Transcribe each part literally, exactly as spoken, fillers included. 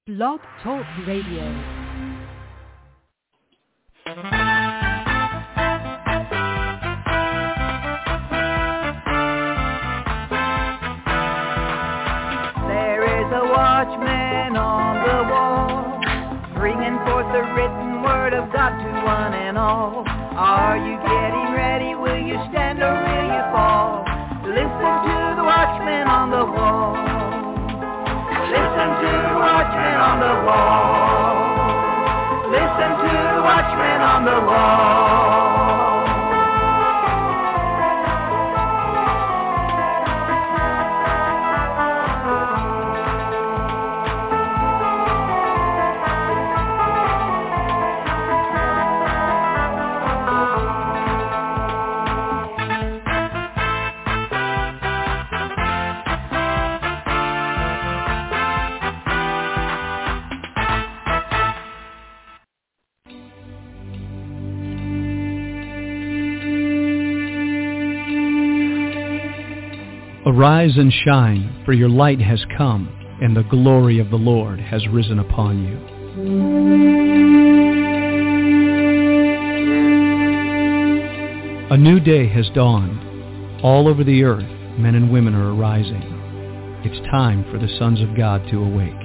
Blog Talk Radio. Watchman on the wall, bringing forth the written word of God to one and all. Are you getting ready? Will you stand or will you fall? Listen to the watchman on the wall. Listen to the watchman on the wall. Listen to the watchman on the wall. Arise and shine, for your light has come, and the glory of the Lord has risen upon you. A new day has dawned. All over the earth, men and women are arising. It's time for the sons of God to awake.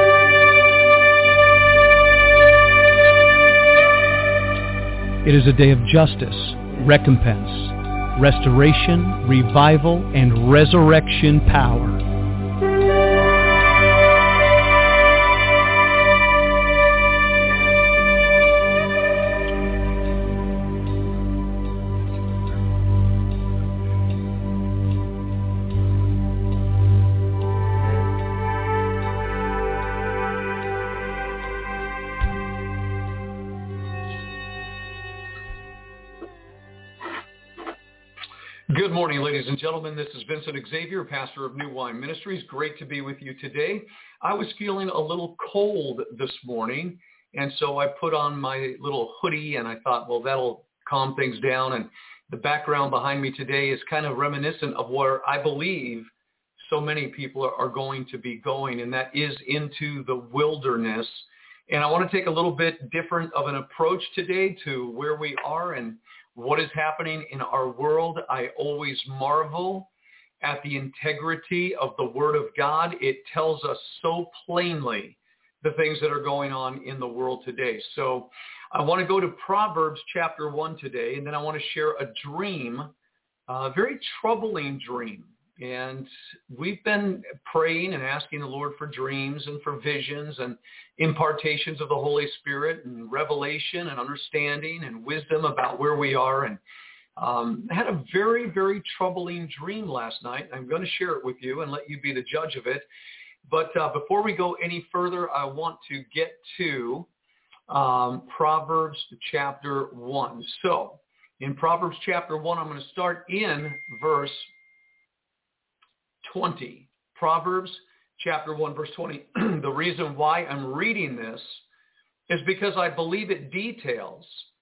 It is a day of justice, recompense, restoration, revival, and resurrection power. Good morning, ladies and gentlemen. This is Vincent Xavier, pastor of New Wine Ministries. Great to be with you today. I was feeling a little cold this morning, and so I put on my little hoodie, and I thought, well, that'll calm things down. And the background behind me today is kind of reminiscent of where I believe so many people are going to be going, and that is into the wilderness. And I want to take a little bit different of an approach today to where we are and what is happening in our world. I always marvel at the integrity of the Word of God. It tells us so plainly the things that are going on in the world today. So I want to go to Proverbs chapter one today, and then I want to share a dream, a very troubling dream. And we've been praying and asking the Lord for dreams and for visions and impartations of the Holy Spirit and revelation and understanding and wisdom about where we are. And um, I had a very, very troubling dream last night. I'm going to share it with you and let you be the judge of it. But uh, before we go any further, I want to get to um, Proverbs chapter one. So in Proverbs chapter one, I'm going to start in verse twenty. Proverbs chapter one, verse twenty. The reason why I'm reading this is because I believe it details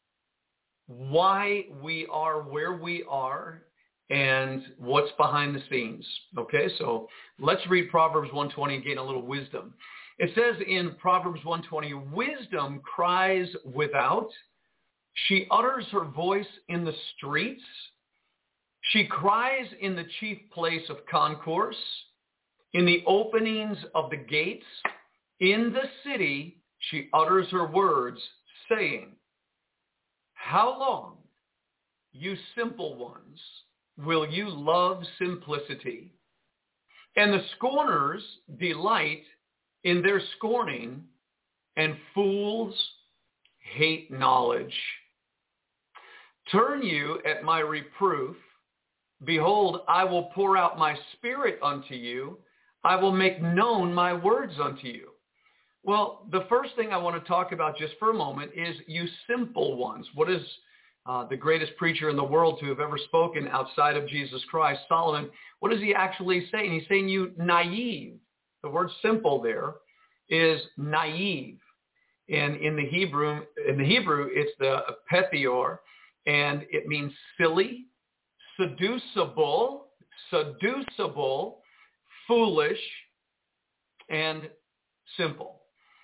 why we are where we are and what's behind the scenes. Okay, so let's read Proverbs one twenty and gain a little wisdom. It says in Proverbs one twenty, wisdom cries without. She utters her voice in the streets. She cries in the chief place of concourse, in the openings of the gates. In the city, she utters her words, saying, how long, you simple ones, will you love simplicity? And the scorners delight in their scorning, and fools hate knowledge. Turn you at my reproof. Behold, I will pour out my spirit unto you. I will make known my words unto you. Well, the first thing I want to talk about just for a moment is you simple ones. What is uh, the greatest preacher in the world to have ever spoken outside of Jesus Christ, Solomon? What is he actually saying? He's saying you naive. The word simple there is naive. And in the Hebrew, in the Hebrew, it's the pethior, and it means silly, seducible, seducible, foolish, and simple.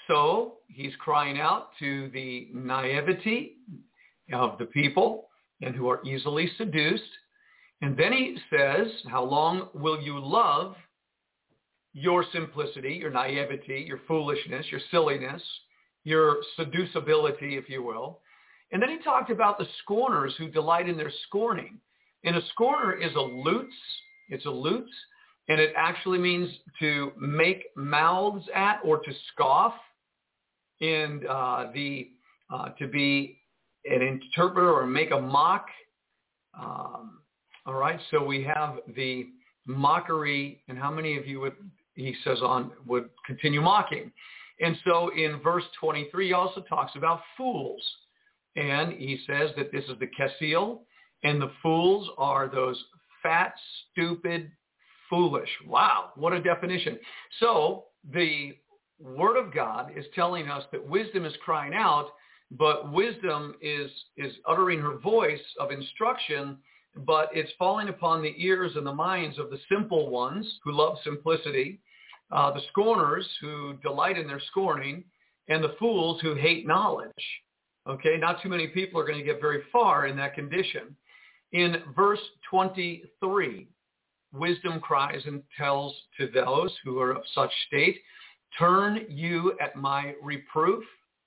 So he's crying out to the naivety of the people and who are easily seduced. And then he says, how long will you love your simplicity, your naivety, your foolishness, your silliness, your seducibility, if you will? And then he talked about the scorners who delight in their scorning. And a scorner is a lutz. It's a lutz. And it actually means to make mouths at or to scoff. And uh, the uh, to be an interpreter or make a mock. Um, all right. So we have the mockery. And how many of you would, he says on, would continue mocking? And so in verse twenty-three, he also talks about fools. And he says that this is the Kesil, and the fools are those fat, stupid, foolish. Wow, what a definition. So the Word of God is telling us that wisdom is crying out, but wisdom is, is uttering her voice of instruction, but it's falling upon the ears and the minds of the simple ones who love simplicity, uh, the scorners who delight in their scorning, and the fools who hate knowledge. Okay, not too many people are going to get very far in that condition. In verse twenty-three, wisdom cries and tells to those who are of such state, turn you at my reproof.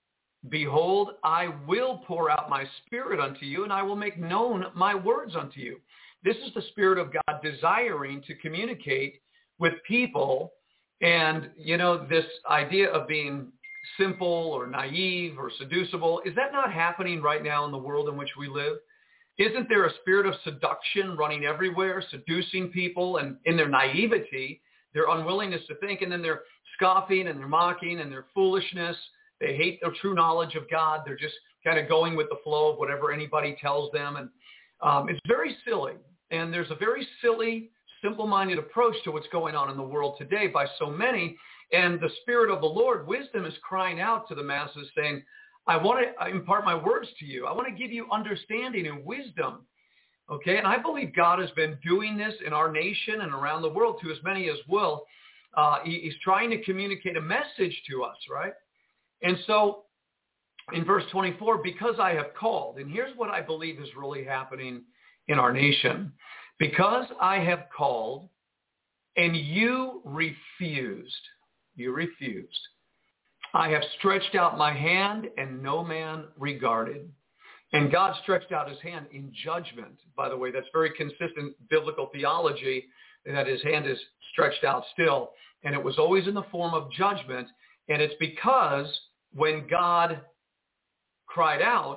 Behold, I will pour out my spirit unto you, and I will make known my words unto you. This is the Spirit of God desiring to communicate with people. And, you know, this idea of being simple or naive or seducible, is that not happening right now in the world in which we live? Isn't there a spirit of seduction running everywhere, seducing people, and in their naivety, their unwillingness to think, and then they're scoffing and they're mocking and their foolishness. They hate the true knowledge of God. They're just kind of going with the flow of whatever anybody tells them. And um, it's very silly. And there's a very silly, simple-minded approach to what's going on in the world today by so many. And the Spirit of the Lord, wisdom, is crying out to the masses saying, I want to impart my words to you. I want to give you understanding and wisdom. Okay, and I believe God has been doing this in our nation and around the world to as many as will. Uh, he, he's trying to communicate a message to us, right? And so in verse twenty-four, because I have called, and here's what I believe is really happening in our nation. Because I have called and you refused, you refused. I have stretched out my hand and no man regarded. And God stretched out his hand in judgment. By the way, that's very consistent biblical theology, that his hand is stretched out still. And it was always in the form of judgment. And it's because when God cried out,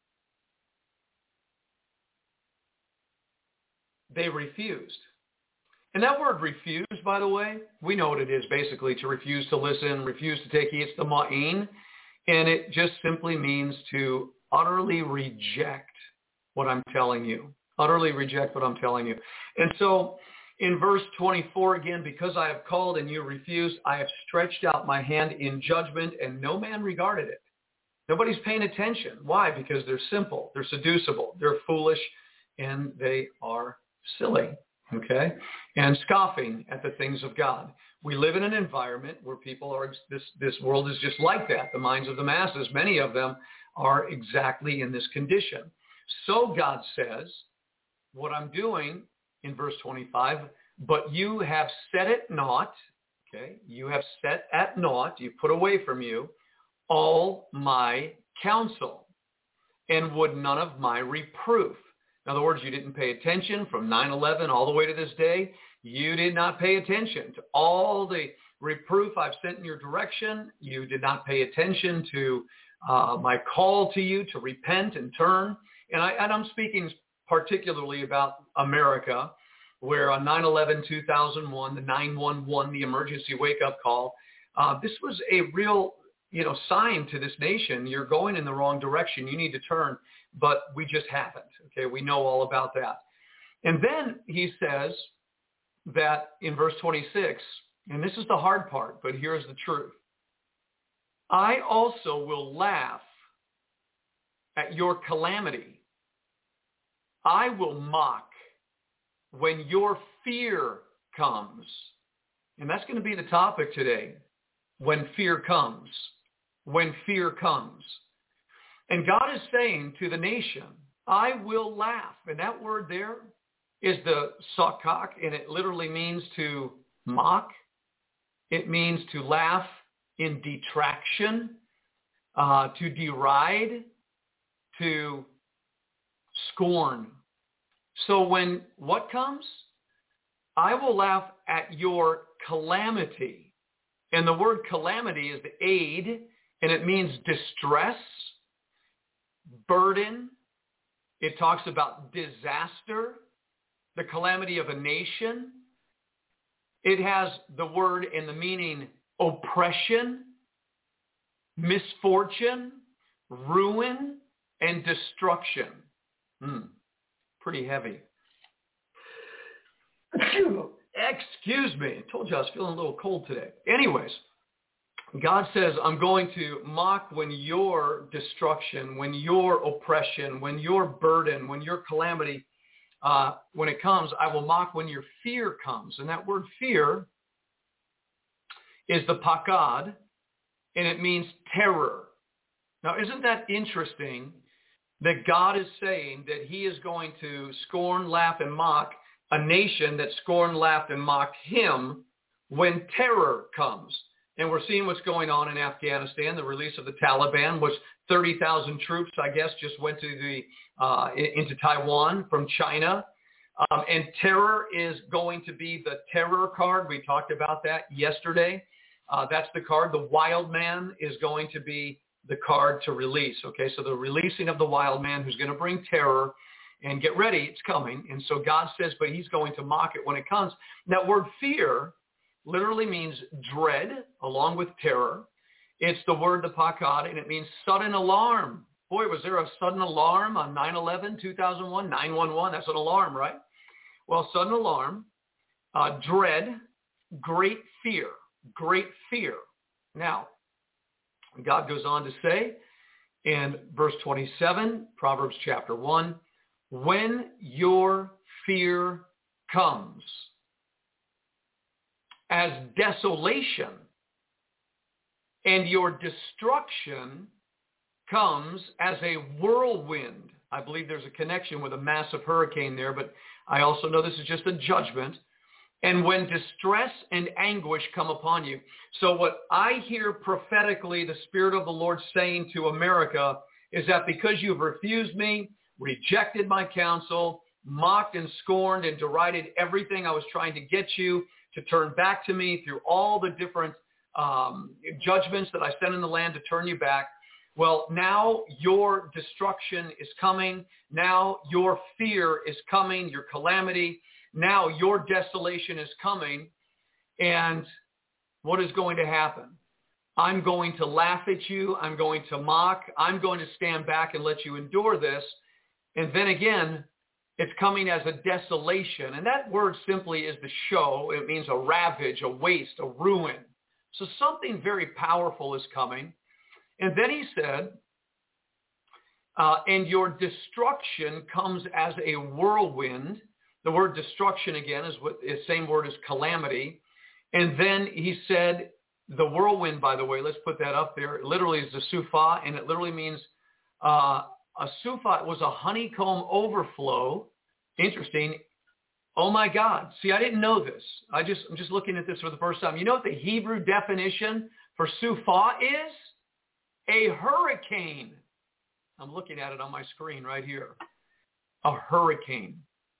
they refused. And that word refuse, by the way, we know what it is basically, to refuse to listen, refuse to take heed. It's the ma'in. And it just simply means to utterly reject what I'm telling you. Utterly reject what I'm telling you. And so in verse twenty-four again, because I have called and you refused, I have stretched out my hand in judgment and no man regarded it. Nobody's paying attention. Why? Because they're simple, they're seducible, they're foolish, and they are silly. Okay? And scoffing at the things of God. We live in an environment where people are, this, this world is just like that. The minds of the masses, many of them are exactly in this condition. So God says, what I'm doing in verse twenty-five, but you have set at naught, okay? You have set at naught, you put away from you all my counsel and would none of my reproof. In other words, you didn't pay attention from nine eleven all the way to this day. You did not pay attention to all the reproof I've sent in your direction. You did not pay attention to uh, my call to you to repent and turn. And, I, and I'm speaking particularly about America, where on nine eleven two thousand one, the nine one one, the emergency wake-up call, uh, this was a real, you know, sign to this nation. You're going in the wrong direction. You need to turn. But we just haven't. Okay, we know all about that. And then he says that in verse twenty-six, and this is the hard part, but here's the truth. I also will laugh at your calamity. I will mock when your fear comes. And that's going to be the topic today, when fear comes. when fear comes. And God is saying to the nation, I will laugh. And that word there is the sakak, and it literally means to mock. It means to laugh in detraction, uh, to deride, to scorn. So when what comes? I will laugh at your calamity. And the word calamity is the aid, and it means distress, burden. It talks about disaster, the calamity of a nation. It has the word and the meaning oppression, misfortune, ruin, and destruction. Hmm. Pretty heavy. Excuse me. I told you I was feeling a little cold today. Anyways, God says, I'm going to mock when your destruction, when your oppression, when your burden, when your calamity, uh, when it comes, I will mock when your fear comes. And that word fear is the pakad, and it means terror. Now, isn't that interesting that God is saying that he is going to scorn, laugh, and mock a nation that scorned, laughed, and mocked him when terror comes? And we're seeing what's going on in Afghanistan, the release of the Taliban, which thirty thousand troops, I guess, just went to the uh, into Taiwan from China. Um, and terror is going to be the terror card. We talked about that yesterday. Uh, that's the card. The wild man is going to be the card to release. Okay, so the releasing of the wild man who's going to bring terror. And get ready, it's coming. And so God says, but he's going to mock it when it comes. That word fear literally means dread along with terror. It's the word, the pakad, and it means sudden alarm. Boy, was there a sudden alarm on nine eleven, two thousand one, nine one one? That's an alarm, right? Well, sudden alarm, uh, dread, great fear, great fear. Now, God goes on to say in verse twenty-seven, Proverbs chapter one, when your fear comes as desolation and your destruction comes as a whirlwind. I believe there's a connection with a massive hurricane there, but I also know this is just a judgment. And when distress and anguish come upon you. So what I hear prophetically the Spirit of the Lord saying to America is that because you've refused me, rejected my counsel, mocked and scorned and derided everything I was trying to get you to turn back to me through all the different um, judgments that I sent in the land to turn you back. Well, now your destruction is coming. Now your fear is coming, your calamity. Now your desolation is coming. And what is going to happen? I'm going to laugh at you. I'm going to mock. I'm going to stand back and let you endure this. And then again, it's coming as a desolation. And that word simply is the show. It means a ravage, a waste, a ruin. So something very powerful is coming. And then he said, uh, and your destruction comes as a whirlwind. The word destruction, again, is what the same word as calamity. And then he said, the whirlwind, by the way, let's put that up there. It literally is the sufa, and it literally means uh, a sufa was a honeycomb overflow. Interesting. Oh my God. See, I didn't know this. I just, I'm just looking at this for the first time. You know what the Hebrew definition for sufa is? A hurricane. I'm looking at it on my screen right here. A hurricane.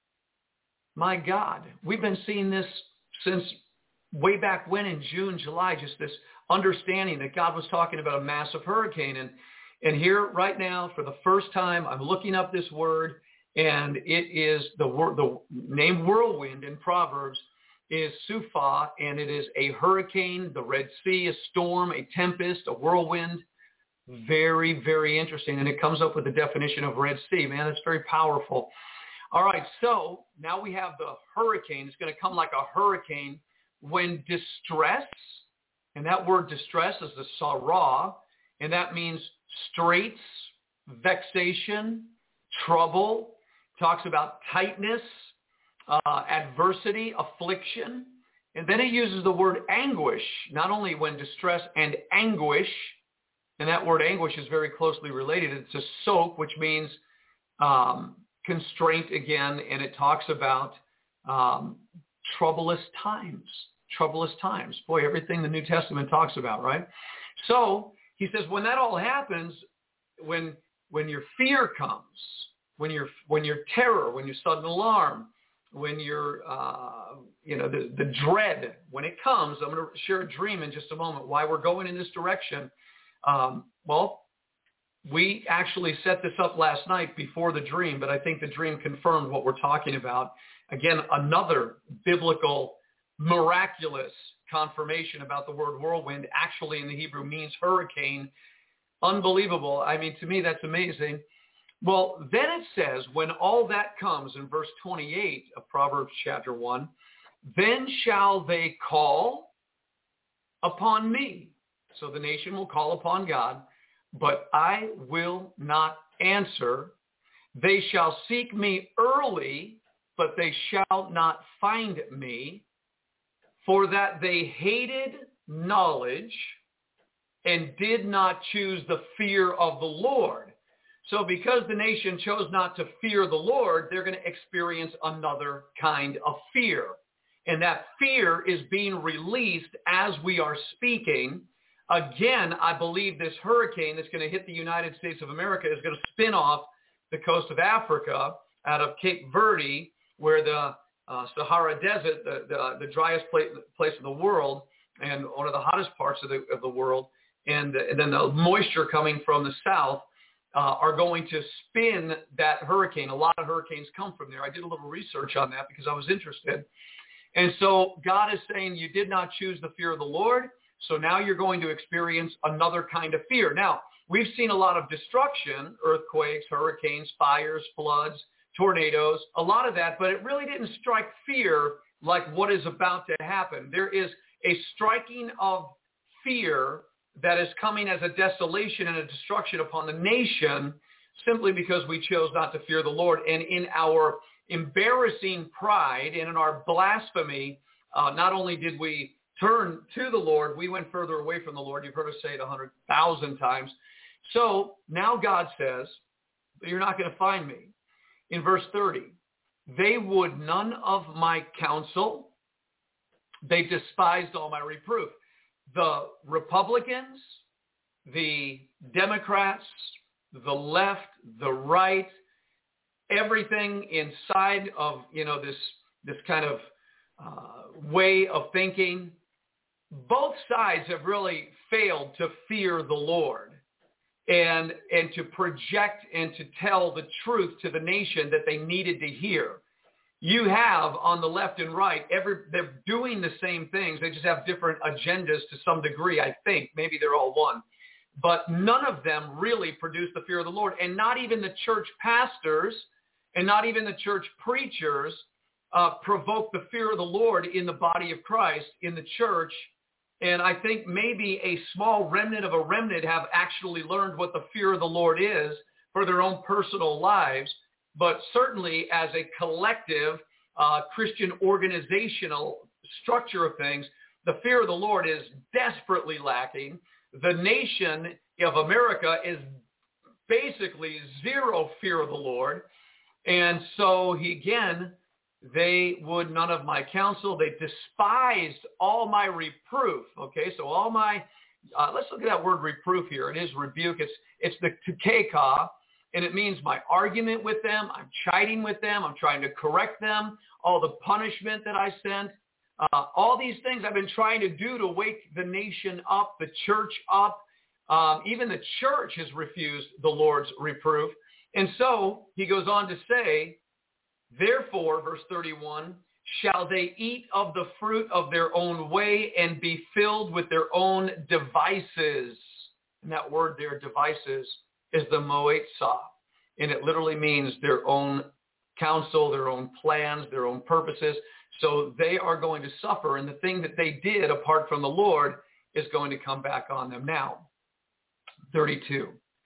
My God. We've been seeing this since way back when in June, July, just this understanding that God was talking about a massive hurricane. And And here right now, for the first time, I'm looking up this word, and it is the word, the name whirlwind in Proverbs is sufa, and it is a hurricane, the Red Sea, a storm, a tempest, a whirlwind. Very, very interesting. And it comes up with the definition of Red Sea. Man, that's very powerful. All right, so now we have the hurricane. It's going to come like a hurricane when distress, and that word distress is the sarah, and that means straits, vexation, trouble, talks about tightness, uh, adversity, affliction. And then it uses the word anguish, not only when distress and anguish. And that word anguish is very closely related. It's a soak, which means um, constraint again, and it talks about um, troublous times. Troublous times. Boy, everything the New Testament talks about, right? So he says when that all happens, when when your fear comes, when your when your terror, when your sudden alarm, when your uh, you know the, the dread, when it comes, I'm going to share a dream in just a moment. Why we're going in this direction? Um, well, we actually set this up last night before the dream, but I think the dream confirmed what we're talking about. Again, another biblical, miraculous confirmation about the word whirlwind. Actually, in the Hebrew means hurricane. Unbelievable. I mean, to me, that's amazing. Well, then it says, when all that comes in verse twenty-eight of Proverbs chapter one, then shall they call upon me. So the nation will call upon God, but I will not answer. They shall seek me early, but they shall not find me, for that they hated knowledge and did not choose the fear of the Lord. So because the nation chose not to fear the Lord, they're going to experience another kind of fear. And that fear is being released as we are speaking. Again, I believe this hurricane that's going to hit the United States of America is going to spin off the coast of Africa out of Cape Verde, where the uh, Sahara Desert, the, the, the driest place, place in the world and one of the hottest parts of the, of the world, and, and then the moisture coming from the south uh, are going to spin that hurricane. A lot of hurricanes come from there. I did a little research on that because I was interested. And so God is saying you did not choose the fear of the Lord. So now you're going to experience another kind of fear. Now, we've seen a lot of destruction, earthquakes, hurricanes, fires, floods, tornadoes, a lot of that, but it really didn't strike fear like what is about to happen. There is a striking of fear that is coming as a desolation and a destruction upon the nation simply because we chose not to fear the Lord. And in our embarrassing pride and in our blasphemy, uh, not only did we turn to the Lord, we went further away from the Lord. You've heard us say it a hundred thousand times. So now God says, you're not going to find me. In verse thirty, they would none of my counsel. They despised all my reproof. The Republicans, the Democrats, the left, the right, everything inside of, you know, this, this kind of uh, way of thinking, both sides have really failed to fear the Lord and and to project and to tell the truth to the nation that they needed to hear. You have on the left and right, every they're doing the same things. They just have different agendas to some degree, I think. Maybe they're all one. But none of them really produce the fear of the Lord. And not even the church pastors and not even the church preachers uh, provoke the fear of the Lord in the body of Christ, in the church. And I think maybe a small remnant of a remnant have actually learned what the fear of the Lord is for their own personal lives. But certainly as a collective uh, Christian organizational structure of things, the fear of the Lord is desperately lacking. The nation of America is basically zero fear of the Lord. And so he, again, they would none of my counsel. They despised all my reproof. Okay, so all my, uh, let's look at that word reproof here. It is rebuke. It's it's the tukeka, and it means my argument with them. I'm chiding with them. I'm trying to correct them. All the punishment that I sent. Uh, all these things I've been trying to do to wake the nation up, the church up. Um, even the church has refused the Lord's reproof. And so he goes on to say, therefore, verse thirty-one, shall they eat of the fruit of their own way and be filled with their own devices. And that word there, devices, is the moetzah. And it literally means their own counsel, their own plans, their own purposes. So they are going to suffer. And the thing that they did apart from the Lord is going to come back on them. Now, thirty-two,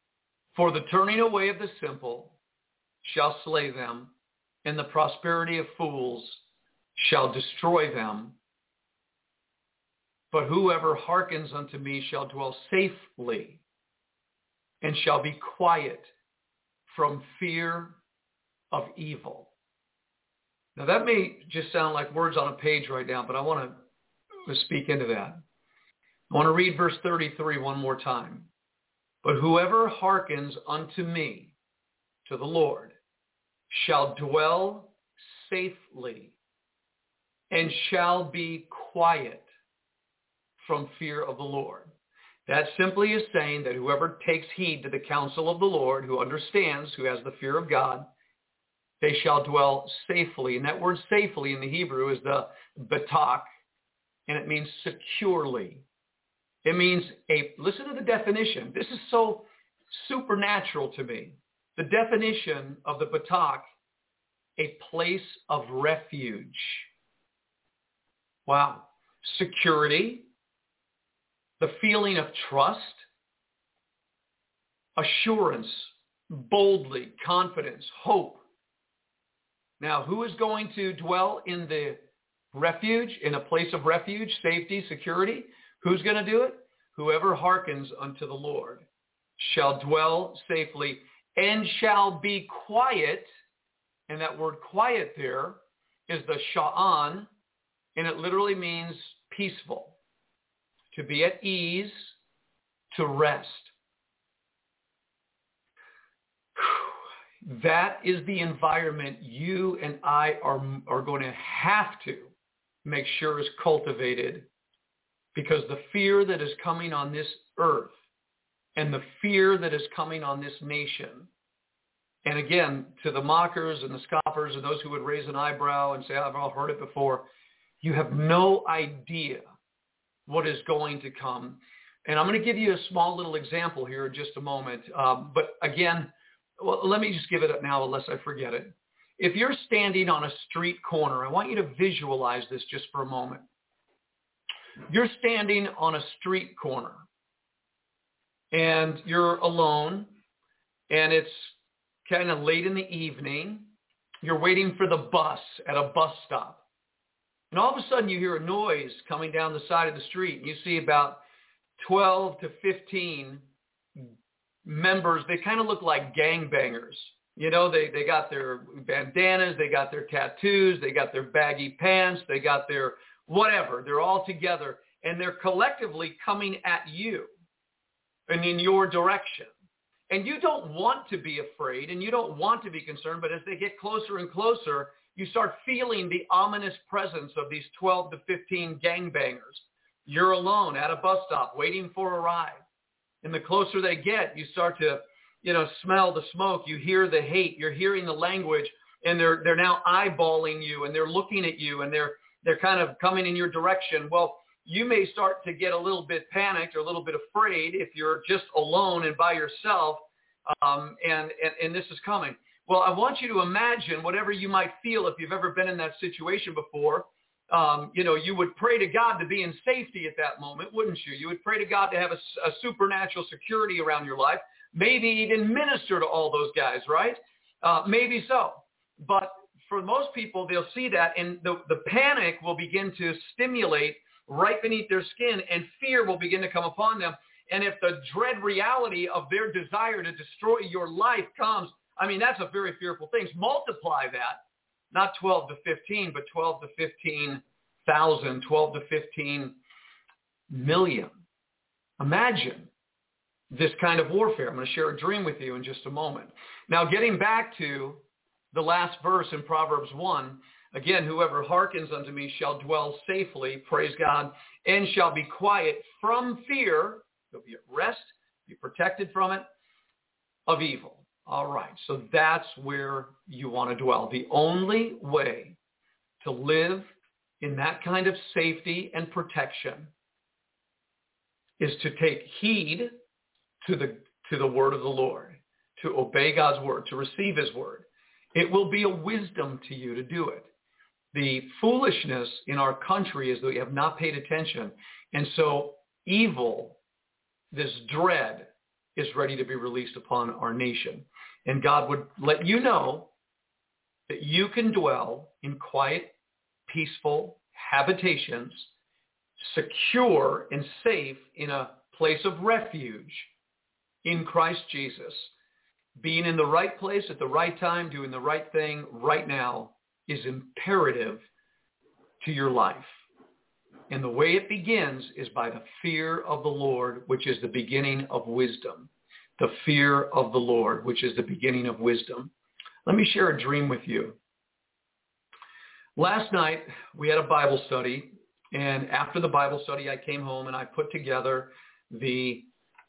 for the turning away of the simple shall slay them, and the prosperity of fools shall destroy them. But whoever hearkens unto me shall dwell safely. and shall be quiet from fear of evil. Now that may just sound like words on a page right now, but I want to speak into that. I want to read verse thirty-three one more time. But whoever hearkens unto me, to the Lord, shall dwell safely and shall be quiet from fear of the Lord. That simply is saying that whoever takes heed to the counsel of the Lord, who understands, who has the fear of God, they shall dwell safely. And that word safely in the Hebrew is the batak, and it means securely. It means a, listen to the definition. This is so supernatural to me. The definition of the batak, a place of refuge. Wow. Security, the feeling of trust, assurance, boldly, confidence, hope. Now, who is going to dwell in the refuge, in a place of refuge, safety, security? Who's going to do it? Whoever hearkens unto the Lord shall dwell safely and shall be quiet. And that word quiet there is the sha'an, and it literally means peaceful, to be at ease, to rest. That is the environment you and I are, are going to have to make sure is cultivated, because the fear that is coming on this earth and the fear that is coming on this nation, and again, to the mockers and the scoffers and those who would raise an eyebrow and say, I've all heard it before, you have no idea what is going to come. And I'm going to give you a small little example here in just a moment. Um, but again, well, let me just give it up now unless I forget it. If you're standing on a street corner, I want you to visualize this just for a moment. You're standing on a street corner and you're alone, and it's kind of late in the evening. You're waiting for the bus at a bus stop. And all of a sudden you hear a noise coming down the side of the street. And you see about twelve to fifteen members. They kind of look like gangbangers. You know, they, they got their bandanas, they got their tattoos, they got their baggy pants, they got their whatever. They're all together, and they're collectively coming at you and in your direction. And you don't want to be afraid, and you don't want to be concerned, but as they get closer and closer, you start feeling the ominous presence of these twelve to fifteen gangbangers. You're alone at a bus stop waiting for a ride. And the closer they get, you start to, you know, smell the smoke. You hear the hate. You're hearing the language, and they're they're now eyeballing you, and they're looking at you, and they're they're kind of coming in your direction. Well, you may start to get a little bit panicked or a little bit afraid if you're just alone and by yourself, um, and, and and this is coming. Well, I want you to imagine whatever you might feel if you've ever been in that situation before. Um, you know, you would pray to God to be in safety at that moment, wouldn't you? You would pray to God to have a, a supernatural security around your life, maybe even minister to all those guys, right? Uh, maybe so. But for most people, they'll see that, and the, the panic will begin to stimulate right beneath their skin, and fear will begin to come upon them. And if the dread reality of their desire to destroy your life comes, I mean, that's a very fearful thing. Multiply that. Not twelve to fifteen, but twelve to fifteen thousand, twelve to fifteen million. Imagine this kind of warfare. I'm going to share a dream with you in just a moment. Now, getting back to the last verse in Proverbs one, again, whoever hearkens unto me shall dwell safely, praise God, and shall be quiet from fear. He'll be at rest, be protected from it, of evil. All right, so that's where you want to dwell. The only way to live in that kind of safety and protection is to take heed to the to the word of the Lord, to obey God's word, to receive his word. It will be a wisdom to you to do it. The foolishness in our country is that we have not paid attention. And so evil, this dread, is ready to be released upon our nation. And God would let you know that you can dwell in quiet, peaceful habitations, secure and safe in a place of refuge in Christ Jesus, being in the right place at the right time, doing the right thing right now is imperative to your life. And the way it begins is by the fear of the Lord, which is the beginning of wisdom. The fear of the Lord, which is the beginning of wisdom. Let me share a dream with you. Last night, we had a Bible study, and after the Bible study, I came home and I put together the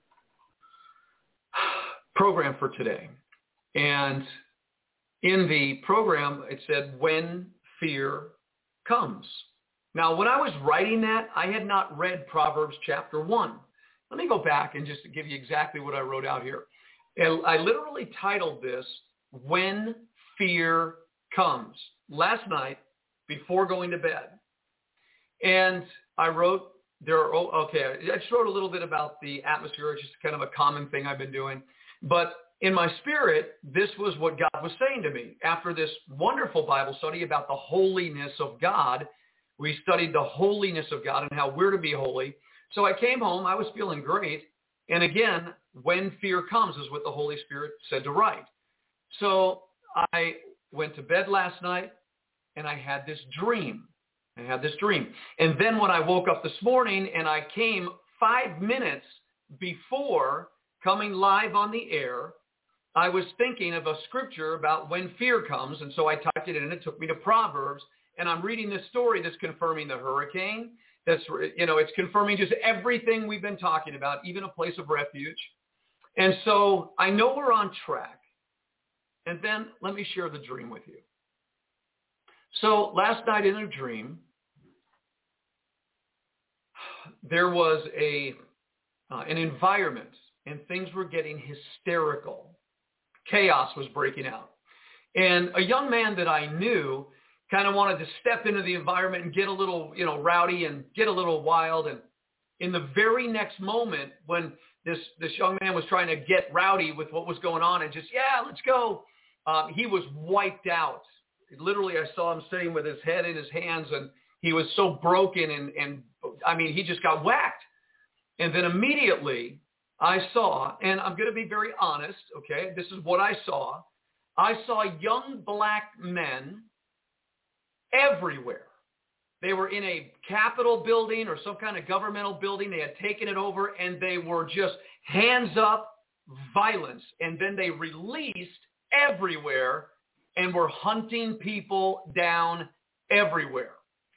program for today. And in the program, it said, when fear comes. Now, when I was writing that, I had not read Proverbs chapter one. Let me go back and just give you exactly what I wrote out here. And I literally titled this, When Fear Comes, last night before going to bed. And I wrote, there are, okay, I just wrote a little bit about the atmosphere, it's just kind of a common thing I've been doing. But in my spirit, this was what God was saying to me. After this wonderful Bible study about the holiness of God, we studied the holiness of God and how we're to be holy. So I came home, I was feeling great. And again, when fear comes is what the Holy Spirit said to write. So I went to bed last night and I had this dream. I had this dream. And then when I woke up this morning and I came five minutes before coming live on the air, I was thinking of a scripture about when fear comes. And so I typed it in and it took me to Proverbs. And I'm reading this story that's confirming the hurricane. That's, you know, it's confirming just everything we've been talking about, even a place of refuge. And so I know we're on track. And then let me share the dream with you. So last night in a dream, there was a uh, an environment and things were getting hysterical. Chaos was breaking out. And a young man that I knew kind of wanted to step into the environment and get a little, you know, rowdy and get a little wild. And in the very next moment when this, this young man was trying to get rowdy with what was going on and just, yeah, let's go, um, he was wiped out. Literally, I saw him sitting with his head in his hands and he was so broken and, and I mean, he just got whacked. And then immediately I saw, and I'm going to be very honest, okay, this is what I saw. I saw young black men everywhere. They were in a Capitol building or some kind of governmental building. They had taken it over and they were just hands up violence. And then they released everywhere and were hunting people down everywhere.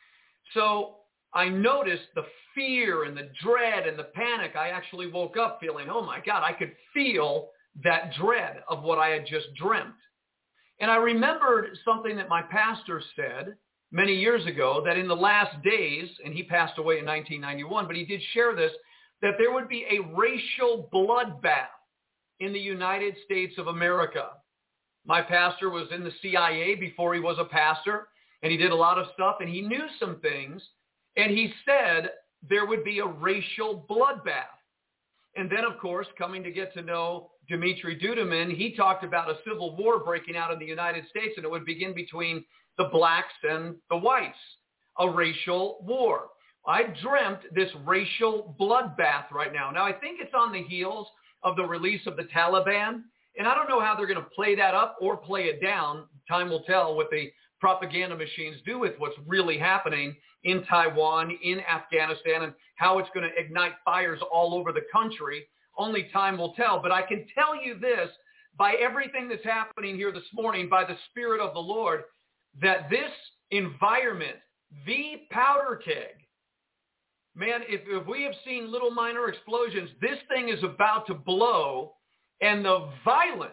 So I noticed the fear and the dread and the panic. I actually woke up feeling, oh my God, I could feel that dread of what I had just dreamt. And I remembered something that my pastor said many years ago, that in the last days, and he passed away in nineteen ninety-one, but he did share this, that there would be a racial bloodbath in the United States of America. My pastor was in the C I A before he was a pastor, and he did a lot of stuff, and he knew some things, and he said there would be a racial bloodbath. And then, of course, coming to get to know Dimitri Duduman, he talked about a civil war breaking out in the United States, and it would begin between the blacks and the whites, a racial war. I dreamt this racial bloodbath right now. Now, I think it's on the heels of the release of the Taliban, and I don't know how they're going to play that up or play it down. Time will tell what the propaganda machines do with what's really happening in Taiwan, in Afghanistan, and how it's going to ignite fires all over the country. Only time will tell. But I can tell you this, by everything that's happening here this morning, by the Spirit of the Lord, that this environment, the powder keg, man, if, if we have seen little minor explosions, this thing is about to blow, and the violence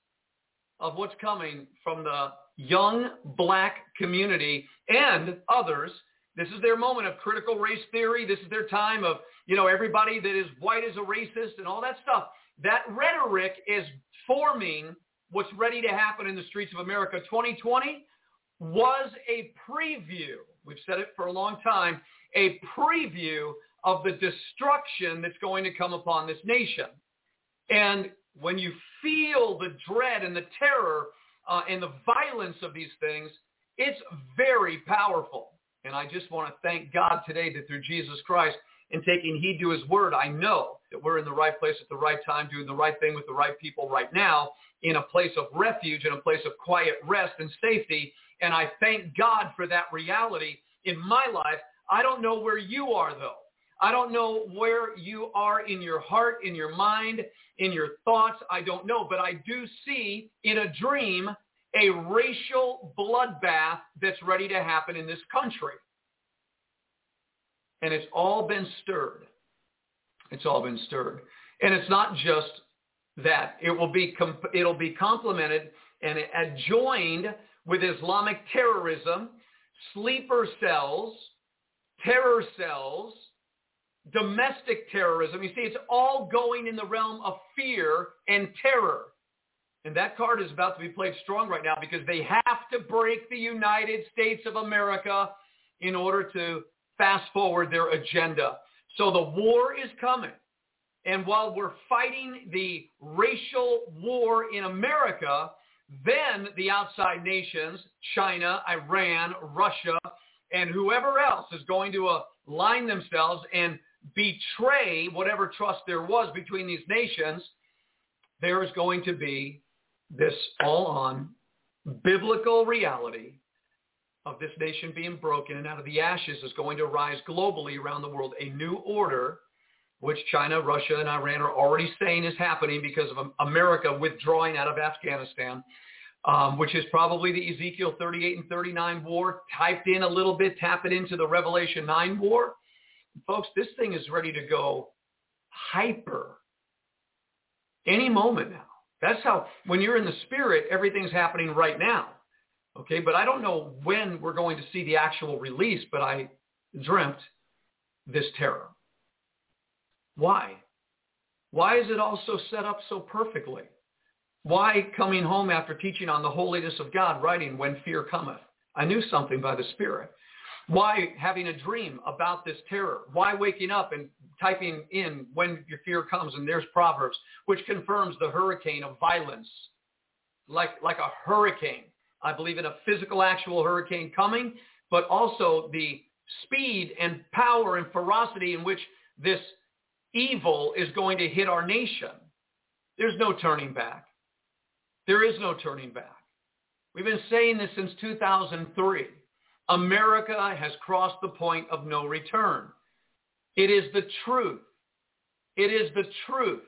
of what's coming from the young black community and others, this is their moment of critical race theory. This is their time of, you know, everybody that is white is a racist and all that stuff. That rhetoric is forming what's ready to happen in the streets of America. twenty twenty was a preview. We've said it for a long time, a preview of the destruction that's going to come upon this nation. And when you feel the dread and the terror uh, and the violence of these things, it's very powerful. And I just want to thank God today that through Jesus Christ, and taking heed to his word, I know that we're in the right place at the right time, doing the right thing with the right people right now, in a place of refuge, in a place of quiet rest and safety. And I thank God for that reality in my life. I don't know where you are, though. I don't know where you are in your heart, in your mind, in your thoughts. I don't know. But I do see in a dream a racial bloodbath that's ready to happen in this country. And it's all been stirred. It's all been stirred. And it's not just that. It will be comp- it'll be complemented and adjoined with Islamic terrorism, sleeper cells, terror cells, domestic terrorism. You see, it's all going in the realm of fear and terror. And that card is about to be played strong right now because they have to break the United States of America in order to fast forward their agenda. So the war is coming. And while we're fighting the racial war in America, then the outside nations, China, Iran, Russia, and whoever else is going to align themselves and betray whatever trust there was between these nations, there is going to be this all-on biblical reality of this nation being broken, and out of the ashes is going to rise globally around the world a new order, which China, Russia, and Iran are already saying is happening because of America withdrawing out of Afghanistan, um, which is probably the Ezekiel thirty-eight and thirty-nine war, typed in a little bit, tap it into the Revelation nine war. Folks, this thing is ready to go hyper any moment now. That's how, when you're in the spirit, everything's happening right now. Okay, but I don't know when we're going to see the actual release, but I dreamt this terror. Why? Why is it all so set up so perfectly? Why coming home after teaching on the holiness of God, writing when fear cometh? I knew something by the Spirit. Why having a dream about this terror? Why waking up and typing in when your fear comes, and there's Proverbs, which confirms the hurricane of violence, like, like a hurricane. I believe in a physical, actual hurricane coming, but also the speed and power and ferocity in which this evil is going to hit our nation. There's no turning back. There is no turning back. We've been saying this since two thousand three. America has crossed the point of no return. It is the truth. It is the truth.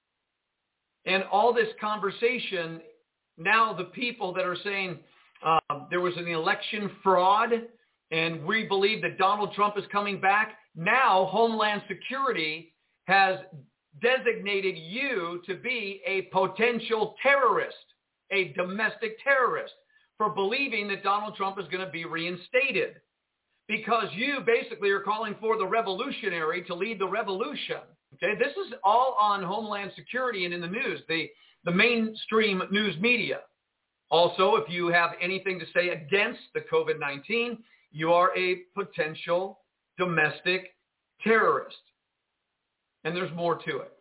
And all this conversation, now the people that are saying uh, there was an election fraud and we believe that Donald Trump is coming back, now Homeland Security has designated you to be a potential terrorist, a domestic terrorist, for believing that Donald Trump is going to be reinstated, because you basically are calling for the revolutionary to lead the revolution. Okay, this is all on Homeland Security and in the news, the, the mainstream news media. Also, if you have anything to say against the COVID nineteen, you are a potential domestic terrorist. And there's more to it.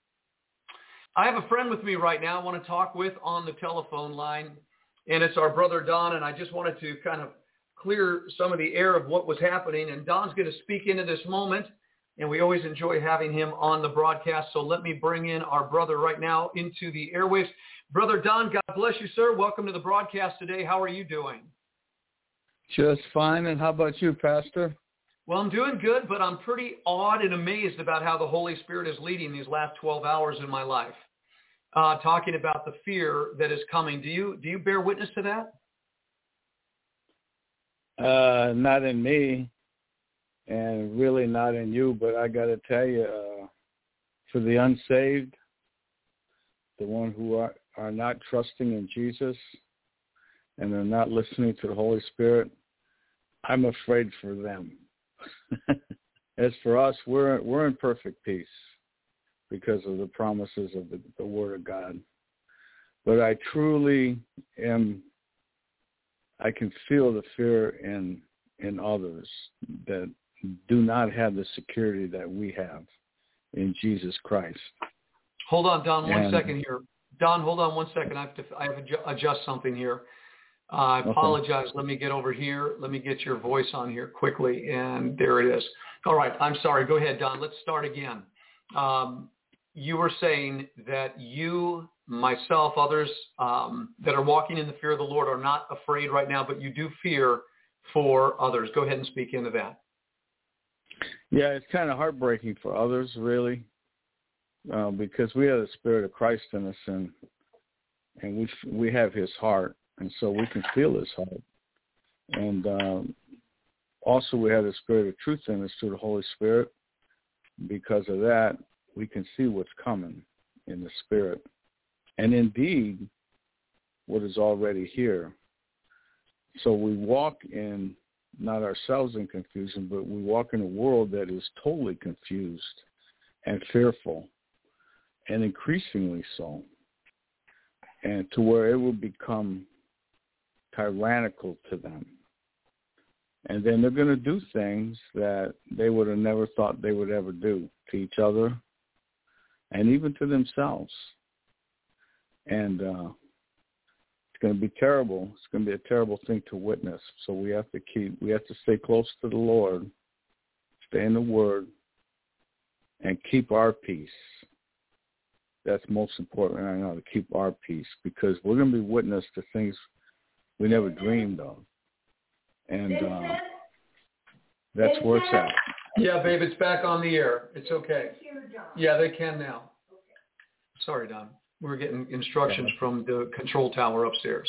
I have a friend with me right now I want to talk with on the telephone line, and it's our brother Don, and I just wanted to kind of clear some of the air of what was happening. And Don's going to speak into this moment, and we always enjoy having him on the broadcast. So let me bring in our brother right now into the airwaves. Brother Don, God bless you, sir. Welcome to the broadcast today. How are you doing? Just fine. And how about you, Pastor? Well, I'm doing good, but I'm pretty awed and amazed about how the Holy Spirit is leading these last twelve hours in my life, uh, talking about the fear that is coming. Do you do you bear witness to that? Uh, not in me, and really not in you, but I got to tell you, uh, for the unsaved, the one who are, are not trusting in Jesus and they're not listening to the Holy Spirit, I'm afraid for them. As for us, we're we're in perfect peace because of the promises of the, the Word of God. But I truly am, I can feel the fear in in others that do not have the security that we have in Jesus Christ. Hold on, Don, one and, second here. Don, hold on one second. I have to I have to adjust something here. Uh, I apologize. Okay. Let me get over here. Let me get your voice on here quickly. And there it is. All right. I'm sorry. Go ahead, Don. Let's start again. Um, you were saying that you, myself, others um, that are walking in the fear of the Lord are not afraid right now, but you do fear for others. Go ahead and speak into that. Yeah, it's kind of heartbreaking for others, really, uh, because we have the Spirit of Christ in us, and and we we have His heart, and so we can feel His heart. And um, also we have the Spirit of truth in us through the Holy Spirit. Because of that, we can see what's coming in the Spirit. And indeed, what is already here. So we walk in, not ourselves in confusion, but we walk in a world that is totally confused and fearful, and increasingly so, and to where it will become tyrannical to them. And then they're going to do things that they would have never thought they would ever do to each other and even to themselves. And uh, it's going to be terrible. It's going to be a terrible thing to witness. So we have to keep, we have to stay close to the Lord, stay in the Word, and keep our peace. That's most important right now, to keep our peace, because we're going to be witness to things we never dreamed of. And uh, that's where it's at. Yeah, babe, it's back on the air. It's okay. Yeah, they can now. Sorry, Don. We're getting instructions from the control tower upstairs.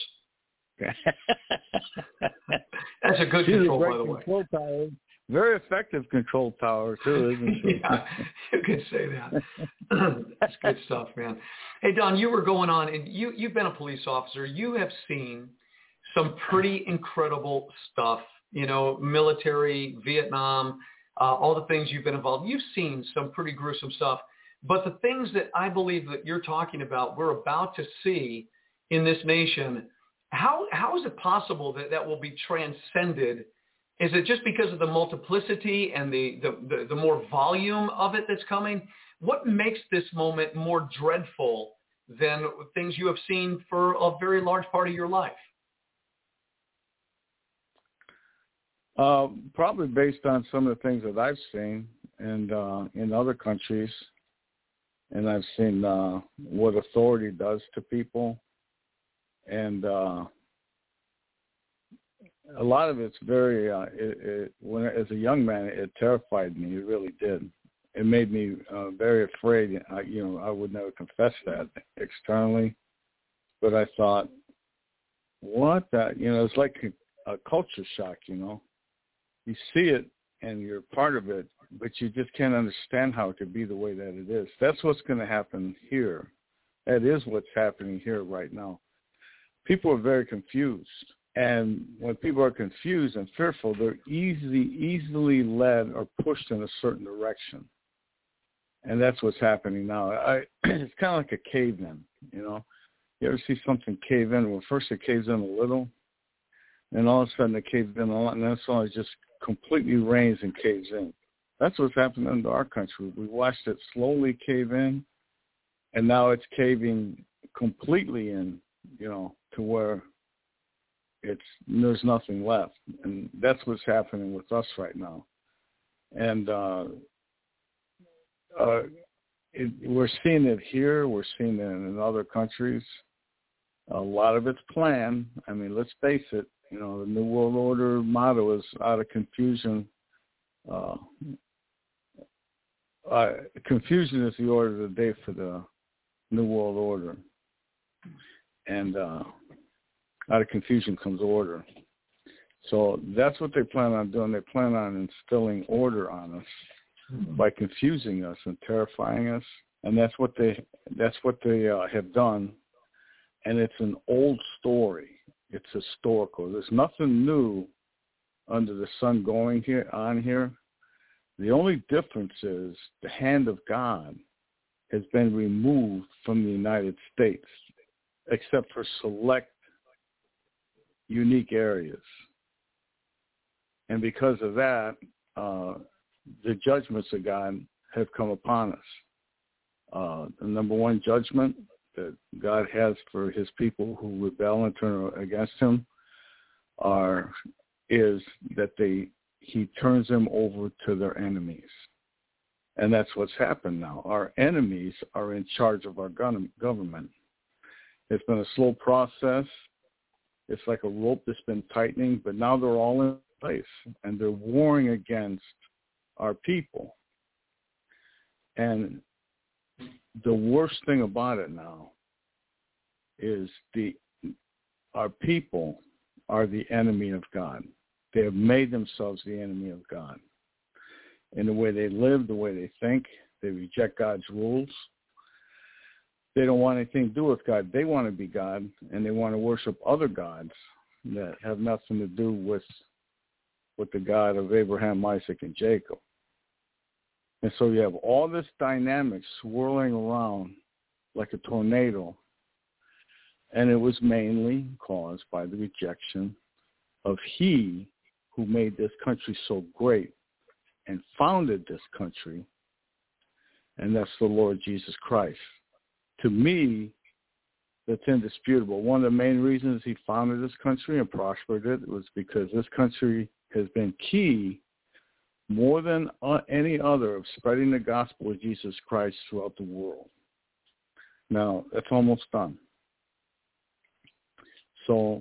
That's a good She's control, a by the way. Control tower. Very effective control tower, too, isn't she? Yeah, you could say that. That's good stuff, man. Hey, Don, you were going on, and you, you've been a police officer. You have seen some pretty incredible stuff, you know, military, Vietnam, uh, all the things you've been involved. You've seen some pretty gruesome stuff. But the things that I believe that you're talking about, we're about to see in this nation, how how is it possible that that will be transcended? Is it just because of the multiplicity and the, the, the, the more volume of it that's coming? What makes this moment more dreadful than things you have seen for a very large part of your life? Uh, probably based on some of the things that I've seen and uh, in other countries, and I've seen uh, what authority does to people, and uh, a lot of it's very. Uh, it, it, when as a young man, it terrified me. It really did. It made me uh, very afraid. I, you know, I would never confess that externally, but I thought, what? That you know, it's like a, a culture shock. You know. You see it and you're part of it, but you just can't understand how it could be the way that it is. That's what's going to happen here. That is what's happening here right now. People are very confused. And when people are confused and fearful, they're easily, easily led or pushed in a certain direction. And that's what's happening now. I, it's kind of like a cave-in, you know. You ever see something cave in? Well, first it caves in a little, and all of a sudden it caves in a lot, and that's all it just completely rains and caves in. That's what's happening to our country. We watched it slowly cave in, and now it's caving completely in, you know, to where it's there's nothing left. And that's what's happening with us right now. And uh, uh, it, we're seeing it here. We're seeing it in other countries. A lot of it's planned. I mean, let's face it. You know, the New World Order motto is out of confusion. Uh, uh, confusion is the order of the day for the New World Order. And uh, out of confusion comes order. So that's what they plan on doing. They plan on instilling order on us mm-hmm. by confusing us and terrifying us. And that's what they, that's what they uh, have done. And it's an old story. It's historical. There's nothing new under the sun going here on here. The only difference is the hand of God has been removed from the United States, except for select unique areas. And because of that, uh, the judgments of God have come upon us. Uh, the number one judgment that God has for his people who rebel and turn against him are is that they he turns them over to their enemies. And that's what's happened now. Our enemies are in charge of our government. It's been a slow process. It's like a rope that's been tightening, but now they're all in place, and they're warring against our people. And the worst thing about it now is the our people are the enemy of God. They have made themselves the enemy of God. In the way they live, the way they think, they reject God's rules. They don't want anything to do with God. They want to be God, and they want to worship other gods that have nothing to do with, with the God of Abraham, Isaac, and Jacob. And so you have all this dynamic swirling around like a tornado, and it was mainly caused by the rejection of he who made this country so great and founded this country, and that's the Lord Jesus Christ. To me, that's indisputable. One of the main reasons he founded this country and prospered it was because this country has been key more than uh, any other of spreading the gospel of Jesus Christ throughout the world. Now, that's almost done. So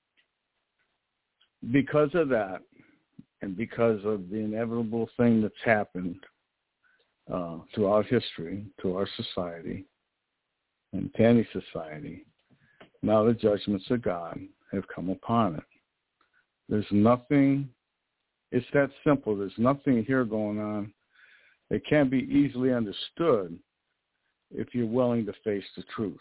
because of that, and because of the inevitable thing that's happened uh, throughout history, to our society, and to any society, now the judgments of God have come upon it. There's nothing, it's that simple. There's nothing here going on that can't be easily understood if you're willing to face the truth.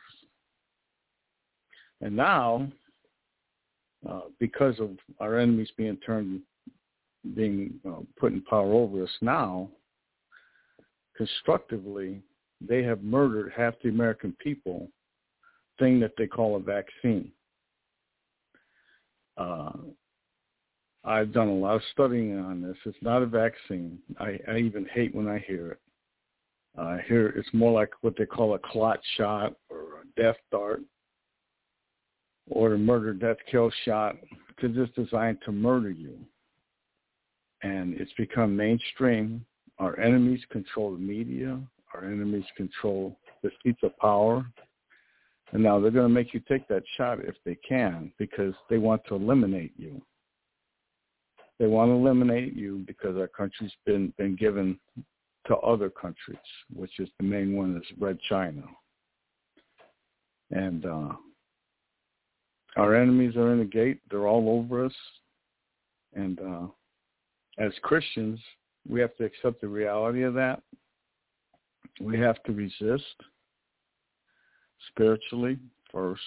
And now, uh, because of our enemies being turned, being uh, put in power over us now, constructively, they have murdered half the American people, thing that they call a vaccine. Uh, I've done a lot of studying on this. It's not a vaccine. I, I even hate when I hear it. I hear it's more like what they call a clot shot or a death dart or a murder, death, kill shot, because it's designed to murder you. And it's become mainstream. Our enemies control the media. Our enemies control the seats of power. And now they're going to make you take that shot if they can, because they want to eliminate you. They want to eliminate you because our country's been, been given to other countries, which is the main one is Red China. And uh, our enemies are in the gate. They're all over us. And uh, as Christians, we have to accept the reality of that. We have to resist spiritually first,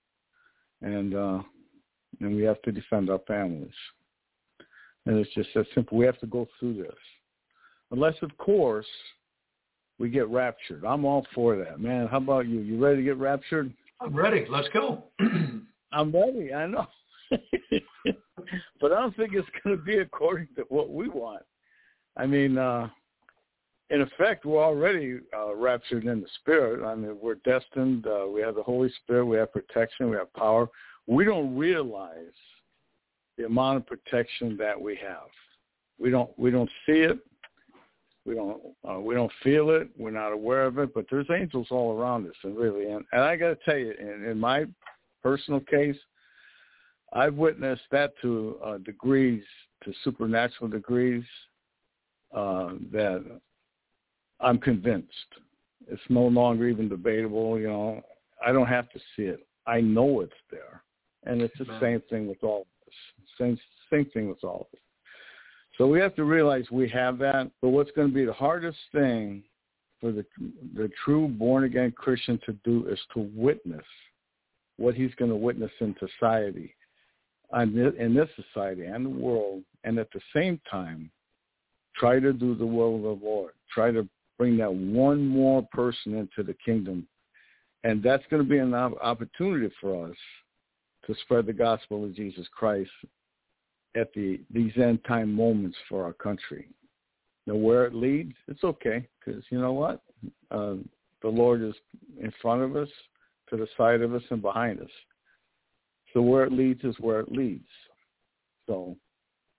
and uh, and we have to defend our families. And it's just that simple. We have to go through this. Unless, of course, we get raptured. I'm all for that, man. How about you? You ready to get raptured? I'm ready. Let's go. I'm ready. I know. But I don't think it's going to be according to what we want. I mean, uh, in effect, we're already uh, raptured in the Spirit. I mean, we're destined. Uh, we have the Holy Spirit. We have protection. We have power. We don't realize the amount of protection that we have. We don't. We don't see it. We don't. Uh, we don't feel it. We're not aware of it. But there's angels all around us, and really, and, and I got to tell you, in, in my personal case, I've witnessed that to uh, degrees, to supernatural degrees, uh, that I'm convinced. It's no longer even debatable. You know, I don't have to see it. I know it's there. And it's the same thing with all of us. Same, same thing with all of us. So we have to realize we have that. But what's going to be the hardest thing for the the true born-again Christian to do is to witness what he's going to witness in society, in this society and the world, and at the same time, try to do the will of the Lord. Try to bring that one more person into the kingdom. And that's going to be an opportunity for us to spread the gospel of Jesus Christ at the these end time moments for our country. Now, where it leads, it's okay, because you know what? Uh, the Lord is in front of us, to the side of us, and behind us. So where it leads is where it leads. So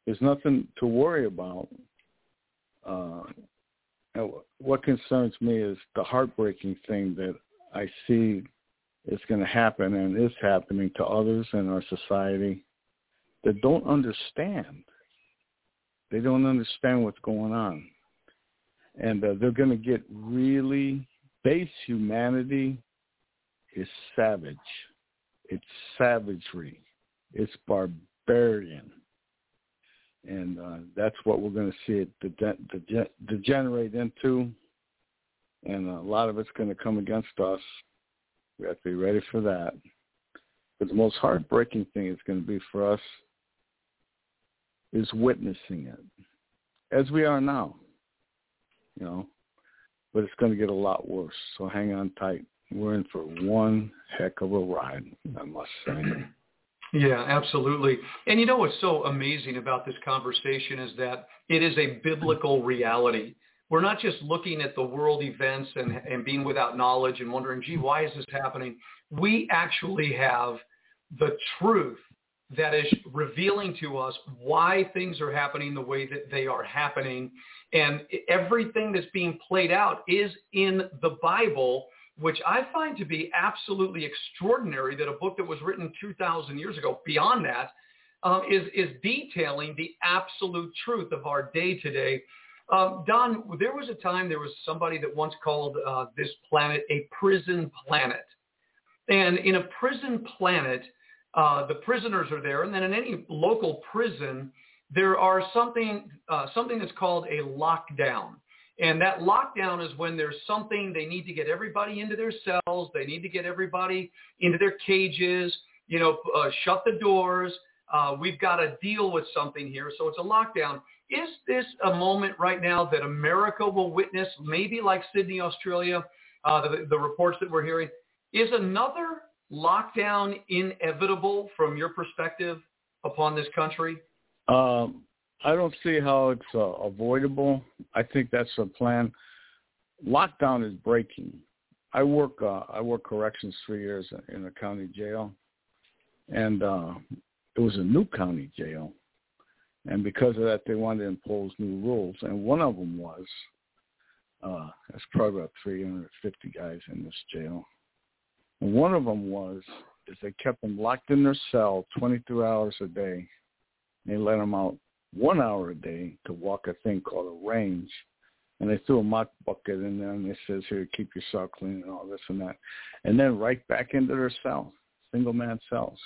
There's nothing to worry about. Uh, and what concerns me is the heartbreaking thing that I see is going to happen and is happening to others in our society that don't understand. They don't understand what's going on. And uh, they're going to get really, base humanity is savage. It's savagery. It's barbarian. And uh, that's what we're going to see it de- de- degenerate into. And a lot of it's going to come against us. We have to be ready for that. But the most heartbreaking thing it's going to be for us is witnessing it, as we are now, you know. But it's going to get a lot worse. So hang on tight. We're in for one heck of a ride, I must say. Yeah, absolutely. And you know what's so amazing about this conversation is that it is a biblical reality. We're not just looking at the world events and, and being without knowledge and wondering, gee, why is this happening? We actually have the truth that is revealing to us why things are happening the way that they are happening. And everything that's being played out is in the Bible, which I find to be absolutely extraordinary that a book that was written two thousand years ago, beyond that, um, is, is detailing the absolute truth of our day today. Um, Don, there was a time, there was somebody that once called uh, this planet a prison planet. And in a prison planet, uh, the prisoners are there. And then in any local prison, there are something, uh, something that's called a lockdown. And that lockdown is when there's something, they need to get everybody into their cells. They need to get everybody into their cages, you know, uh, shut the doors. Uh, we've got to deal with something here. So it's a lockdown. Is this a moment right now that America will witness, maybe like Sydney, Australia, uh, the, the reports that we're hearing? Is another lockdown inevitable from your perspective upon this country? Um, I don't see how it's uh, avoidable. I think that's a plan. Lockdown is breaking. I work uh, I work corrections three years in a county jail, and uh, it was a new county jail. And because of that, they wanted to impose new rules. And one of them was, uh, there's probably about three hundred fifty guys in this jail. And one of them was, is they kept them locked in their cell twenty-three hours a day. They let them out one hour a day to walk a thing called a range. And they threw a mop bucket in there, and they says, here, keep your cell clean and all this and that. And then right back into their cell, single-man cells.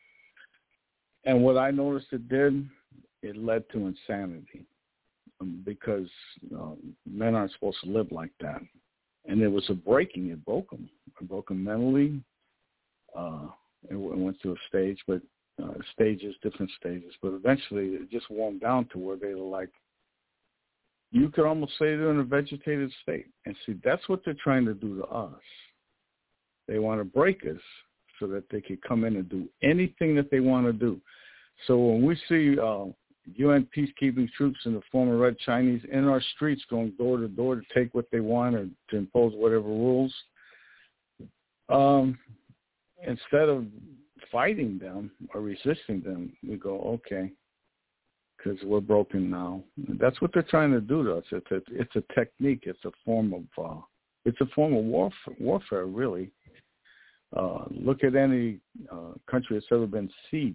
And what I noticed it did, it led to insanity, um, because uh, men aren't supposed to live like that. And it was a breaking. It broke them. It broke them mentally. Uh, it, it went through a stage, but uh, stages, different stages. But eventually it just warmed down to where they were like, you could almost say they're in a vegetative state. And see, that's what they're trying to do to us. They want to break us so that they can come in and do anything that they want to do. So when we see uh, U N peacekeeping troops in the former Red Chinese in our streets going door to door to take what they want or to impose whatever rules, um, instead of fighting them or resisting them, we go, okay, because we're broken now. And that's what they're trying to do to us. It's a, it's a technique. It's a form of uh, it's a form of warfare, warfare really. Uh, look at any uh, country that's ever been sieged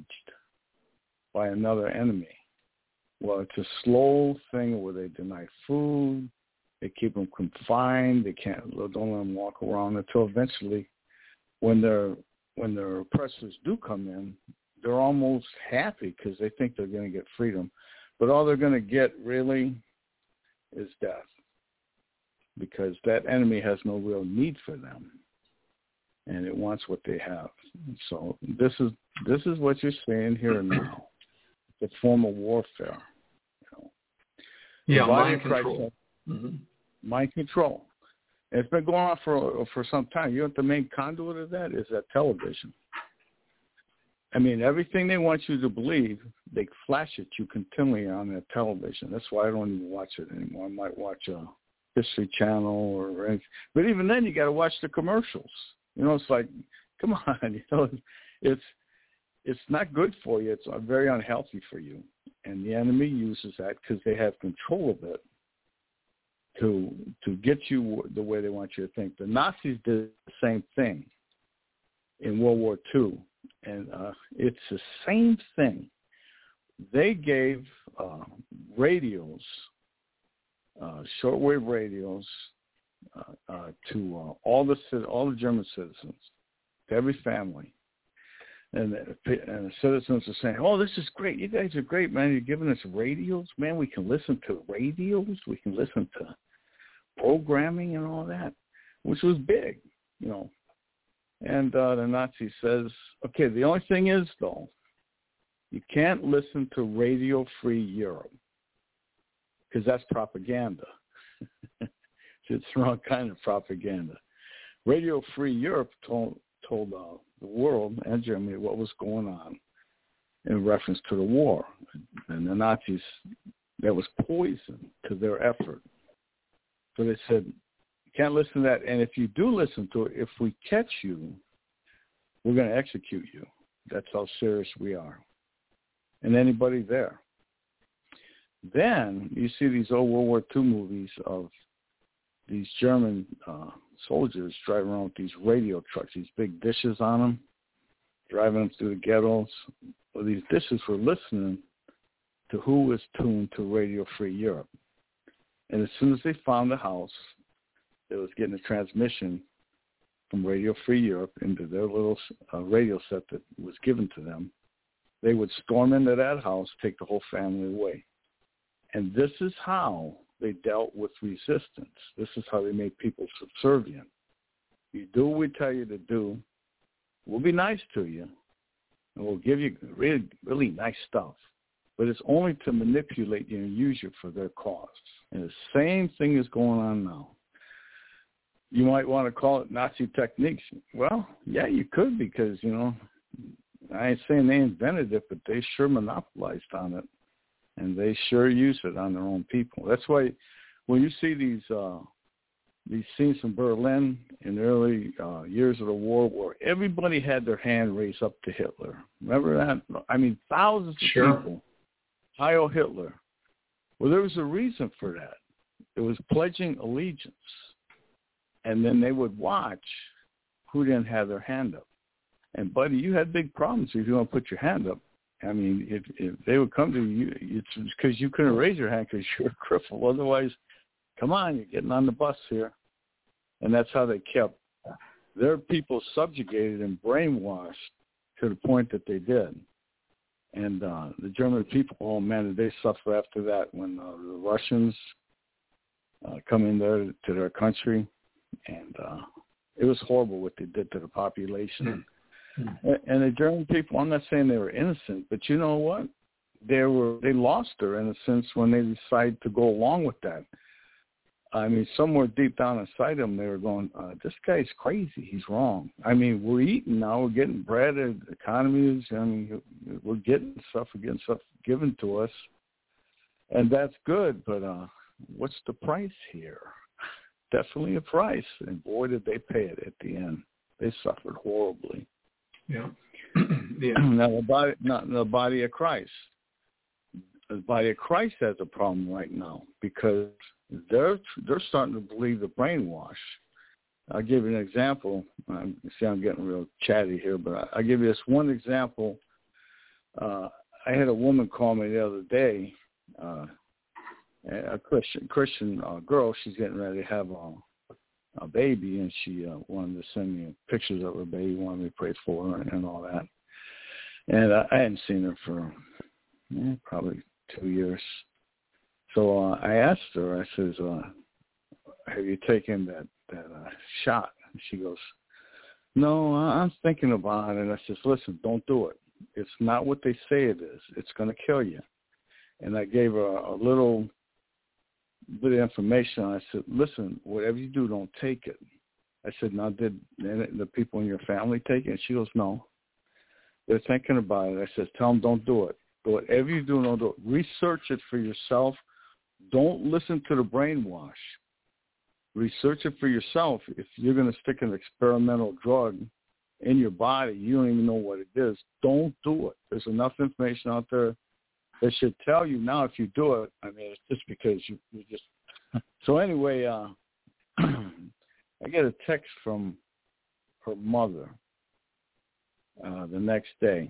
by another enemy. Well, it's a slow thing where they deny food, they keep them confined, they can't, don't let them walk around until eventually, when their when their oppressors do come in, they're almost happy because they think they're going to get freedom, but all they're going to get really is death, because that enemy has no real need for them, and it wants what they have. So this is this is what you're seeing here now. It's a form of warfare. You know. Yeah, mind control. Mm-hmm. Mind control. And it's been going on for for some time. You know what the main conduit of that is? That television. I mean, everything they want you to believe, they flash at you continually on that television. That's why I don't even watch it anymore. I might watch a History Channel or anything. But even then, you got to watch the commercials. You know, it's like, come on, you know, it's it's not good for you. It's very unhealthy for you. And the enemy uses that because they have control of it to to get you the way they want you to think. The Nazis did the same thing in World War Two, and uh, it's the same thing. They gave uh, radios, uh, shortwave radios, uh, uh, to uh, all the all the German citizens, to every family. And the, and the citizens are saying, oh, this is great. You guys are great, man. You're giving us radios. Man, we can listen to radios. We can listen to programming and all that, which was big, you know. And uh, the Nazi says, okay, the only thing is, though, you can't listen to Radio Free Europe because that's propaganda. It's the wrong kind of propaganda. Radio Free Europe told, told uh, the world and Germany what was going on in reference to the war. And the Nazis, that was poison to their effort. So they said, you can't listen to that. And if you do listen to it, if we catch you, we're going to execute you. That's how serious we are. And anybody there. Then you see these old World War Two movies of these German uh, soldiers driving around with these radio trucks, these big dishes on them, driving them through the ghettos. Well, these dishes were listening to who was tuned to Radio Free Europe. And as soon as they found a house that was getting a transmission from Radio Free Europe into their little uh, radio set that was given to them, they would storm into that house, take the whole family away. And this is how they dealt with resistance. This is how they made people subservient. You do what we tell you to do. We'll be nice to you, and we'll give you really, really nice stuff. But it's only to manipulate you and use you for their cause. And the same thing is going on now. You might want to call it Nazi techniques. Well, yeah, you could because, you know, I ain't saying they invented it, but they sure monopolized on it. And they sure use it on their own people. That's why when you see these uh, these scenes in Berlin in the early uh, years of the war, where everybody had their hand raised up to Hitler. Remember that? I mean, thousands of sure. people. Heil Hitler. Well, there was a reason for that. It was pledging allegiance. And then they would watch who didn't have their hand up. And, buddy, you had big problems if you don't put your hand up. I mean, if, if they would come to you, it's because you couldn't raise your hand because you were a cripple. Otherwise, come on, you're getting on the bus here. And that's how they kept their people subjugated and brainwashed to the point that they did. And uh, the German people, oh, man, did they suffer after that when uh, the Russians uh, come in there to their country. And uh, it was horrible what they did to the population. Mm. And the German people, I'm not saying they were innocent, but you know what? They were they lost their innocence when they decided to go along with that. I mean, somewhere deep down inside them, they were going, uh, this guy's crazy. He's wrong. I mean, we're eating now. We're getting bread. The economy is, I mean, we're getting stuff. We're getting stuff given to us. And that's good, but uh, what's the price here? Definitely a price. And boy, did they pay it at the end. They suffered horribly. Yeah. yeah. Now the body, not the body of Christ. The body of Christ has a problem right now because they're they're starting to believe the brainwash. I'll give you an example. I see I'm getting real chatty here, but I'll give you this one example. Uh, I had a woman call me the other day, uh, a Christian Christian uh, girl. She's getting ready to have a. a baby, and she uh, wanted to send me pictures of her baby, wanted me to pray for her and all that. And uh, I hadn't seen her for eh, probably two years. So uh, I asked her, I says, uh, have you taken that, that uh, shot? And she goes, no, I'm thinking about it. And I says, listen, don't do it. It's not what they say it is. It's going to kill you. And I gave her a, a little bit of information. I said, listen, whatever you do, don't take it. I said, now, did the people in your family take it? And she goes, no. They're thinking about it. I said, tell them don't do it. But whatever you do, don't do it. Research it for yourself. Don't listen to the brainwash. Research it for yourself. If you're going to stick an experimental drug in your body, you don't even know what it is, don't do it. There's enough information out there They should tell you now if you do it. I mean, it's just because you, you just. So anyway, uh, I get a text from her mother uh, the next day.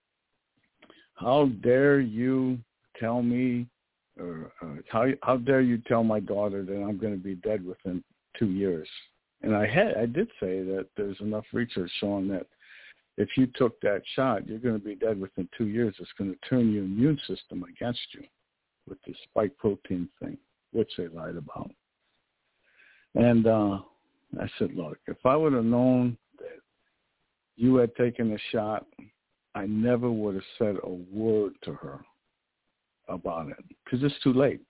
How dare you tell me, or uh, how how dare you tell my daughter that I'm going to be dead within two years? And I had I did say that there's enough research showing that if you took that shot, you're going to be dead within two years. It's going to turn your immune system against you with the spike protein thing, which they lied about. And uh, I said, look, if I would have known that you had taken the shot, I never would have said a word to her about it because it's too late.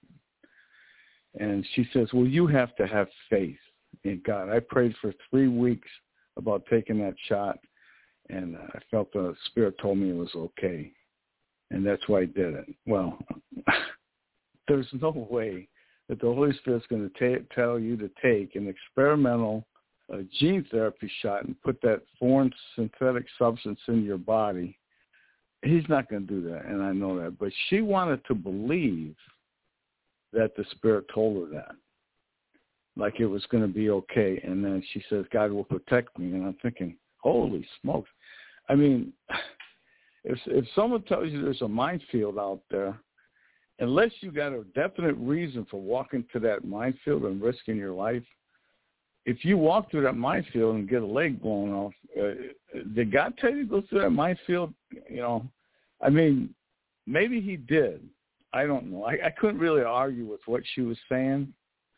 And she says, well, you have to have faith in God. I prayed for three weeks about taking that shot, and I felt the Spirit told me it was okay, and that's why I did it. Well, there's no way that the Holy Spirit's going to ta- tell you to take an experimental uh, gene therapy shot and put that foreign synthetic substance in your body. He's not going to do that, and I know that. But she wanted to believe that the Spirit told her that, like it was going to be okay. And then she says, God will protect me. And I'm thinking, holy smokes. I mean, if if someone tells you there's a minefield out there, unless you got a definite reason for walking to that minefield and risking your life, if you walk through that minefield and get a leg blown off, uh, did God tell you to go through that minefield? You know, I mean, maybe he did. I don't know. I, I couldn't really argue with what she was saying,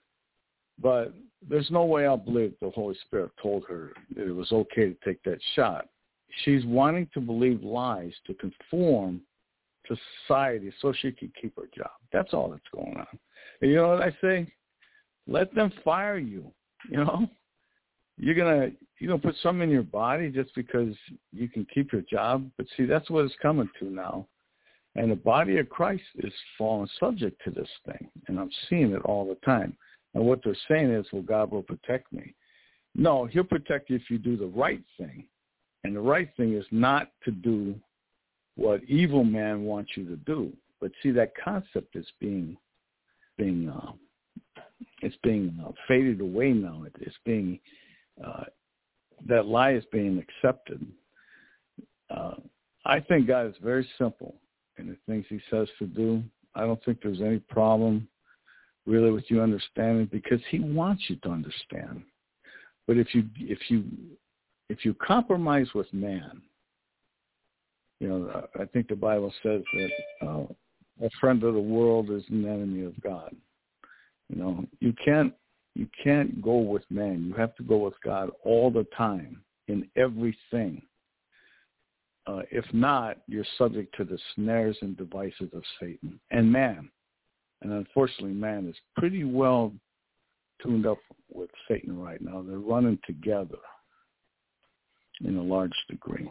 but there's no way I'll believe the Holy Spirit told her that it was okay to take that shot. She's wanting to believe lies to conform to society so she can keep her job. That's all that's going on. And you know what I say? Let them fire you. You know, you're gonna you gonna put something in your body just because you can keep your job. But see, that's what it's coming to now. And the body of Christ is falling subject to this thing, and I'm seeing it all the time. And what they're saying is, well, God will protect me. No, he'll protect you if you do the right thing. And the right thing is not to do what evil man wants you to do. But see, that concept is being, being, uh, it's being uh, faded away now. It, it's being, uh, that lie is being accepted. Uh, I think God is very simple in the things he says to do. I don't think there's any problem really with you understanding, because he wants you to understand. But if you if you if you compromise with man, you know, I think the Bible says that uh, a friend of the world is an enemy of God. You know, you can't you can't go with man. You have to go with God all the time in everything. Uh, if not, you're subject to the snares and devices of Satan and man. And unfortunately, man is pretty well tuned up with Satan right now. They're running together in a large degree.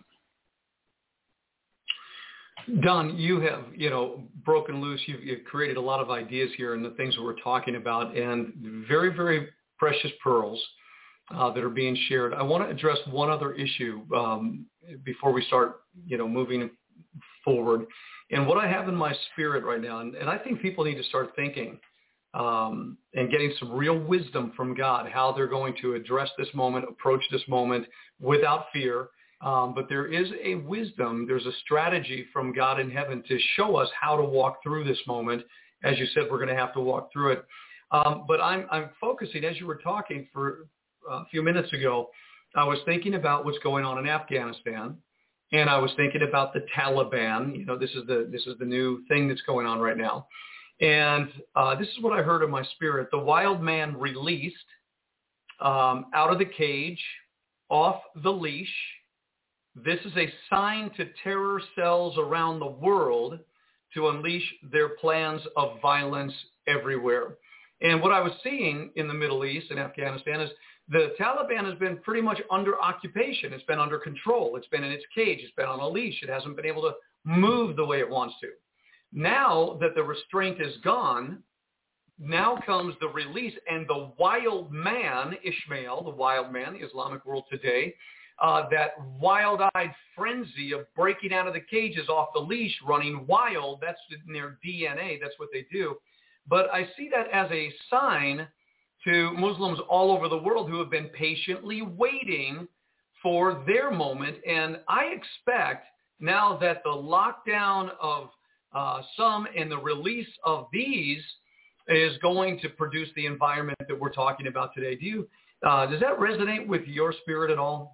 Don, you have, you know, broken loose. You've, you've created a lot of ideas here and the things that we're talking about, and very, very precious pearls uh, that are being shared. I want to address one other issue um, before we start, you know, moving forward. And what I have in my spirit right now, and, and I think people need to start thinking um, and getting some real wisdom from God, how they're going to address this moment, approach this moment without fear. Um, but there is a wisdom, there's a strategy from God in heaven to show us how to walk through this moment. As you said, we're going to have to walk through it. Um, but I'm, I'm focusing, as you were talking for a few minutes ago, I was thinking about what's going on in Afghanistan. And I was thinking about the Taliban. You know, this is the this is the new thing that's going on right now. And uh, this is what I heard in my spirit. The wild man released um, out of the cage, off the leash. This is a sign to terror cells around the world to unleash their plans of violence everywhere. And what I was seeing in the Middle East and Afghanistan is the Taliban has been pretty much under occupation. It's been under control. It's been in its cage. It's been on a leash. It hasn't been able to move the way it wants to. Now that the restraint is gone, now comes the release, and the wild man, Ishmael, the wild man, the Islamic world today, uh, that wild-eyed frenzy of breaking out of the cages off the leash, running wild. That's in their D N A. That's what they do. But I see that as a sign to Muslims all over the world who have been patiently waiting for their moment. And I expect now that the lockdown of uh, some and the release of these is going to produce the environment that we're talking about today. Do you, uh, does that resonate with your spirit at all?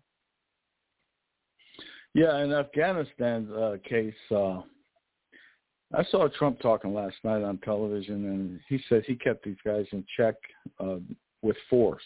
Yeah, in Afghanistan's uh, case, uh, I saw Trump talking last night on television, and he said he kept these guys in check uh, with force.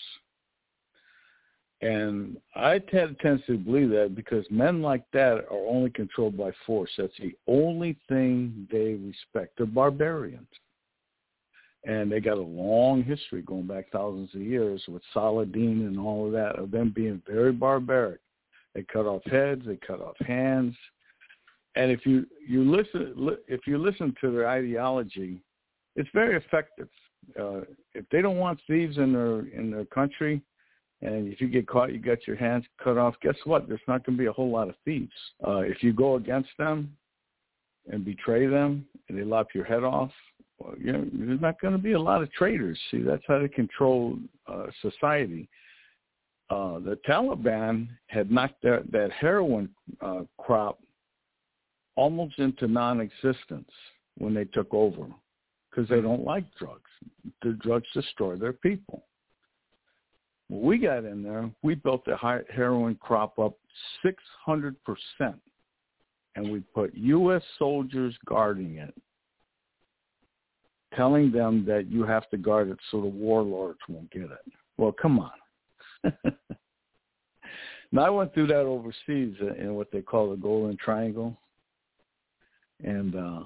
And I tend to believe that because men like that are only controlled by force. That's the only thing they respect. They're barbarians. And they got a long history going back thousands of years with Saladin and all of that, of them being very barbaric. They cut off heads, they cut off hands. And if you, you listen if you listen to their ideology, it's very effective. Uh, if they don't want thieves in their in their country, and if you get caught, you got your hands cut off, guess what? There's not going to be a whole lot of thieves. Uh, if you go against them and betray them, and they lop your head off, well, you know, there's not going to be a lot of traitors. See, that's how they control uh, society. Uh, the Taliban had knocked that, that heroin uh, crop almost into non-existence when they took over because they don't like drugs. The drugs destroy their people. When we got in there, we built the heroin crop up six hundred percent, and we put U S soldiers guarding it, telling them that you have to guard it so the warlords won't get it. Well, come on. Now, I went through that overseas in what they call the Golden Triangle, and uh,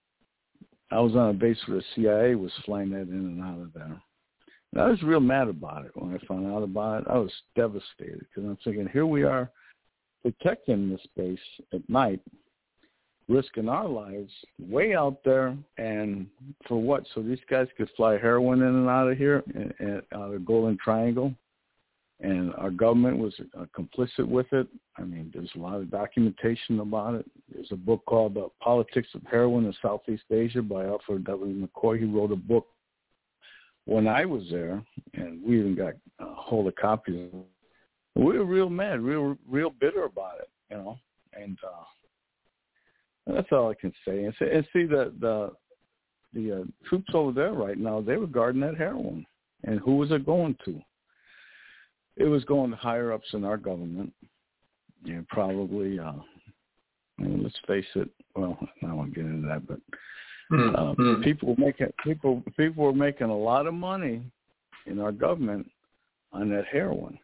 I was on a base where the C I A was flying that in and out of there. And I was real mad about it when I found out about it. I was devastated because I'm thinking, here we are protecting this base at night, risking our lives way out there, and for what? So these guys could fly heroin in and out of here, and, and out of Golden Triangle, and our government was uh, complicit with it. I mean, there's a lot of documentation about it. There's a book called The Politics of Heroin in Southeast Asia by Alfred W. McCoy. He wrote a book when I was there, and we even got a hold of copies of it. We were real mad, real real bitter about it, you know, and uh, that's all I can say. And see, and see the the, the uh, troops over there right now, they were guarding that heroin. And who was it going to? It was going to higher-ups in our government, and probably, uh, I mean, let's face it, well, I don't want to get into that, but uh, mm-hmm. people were making people people were making a lot of money in our government on that heroin.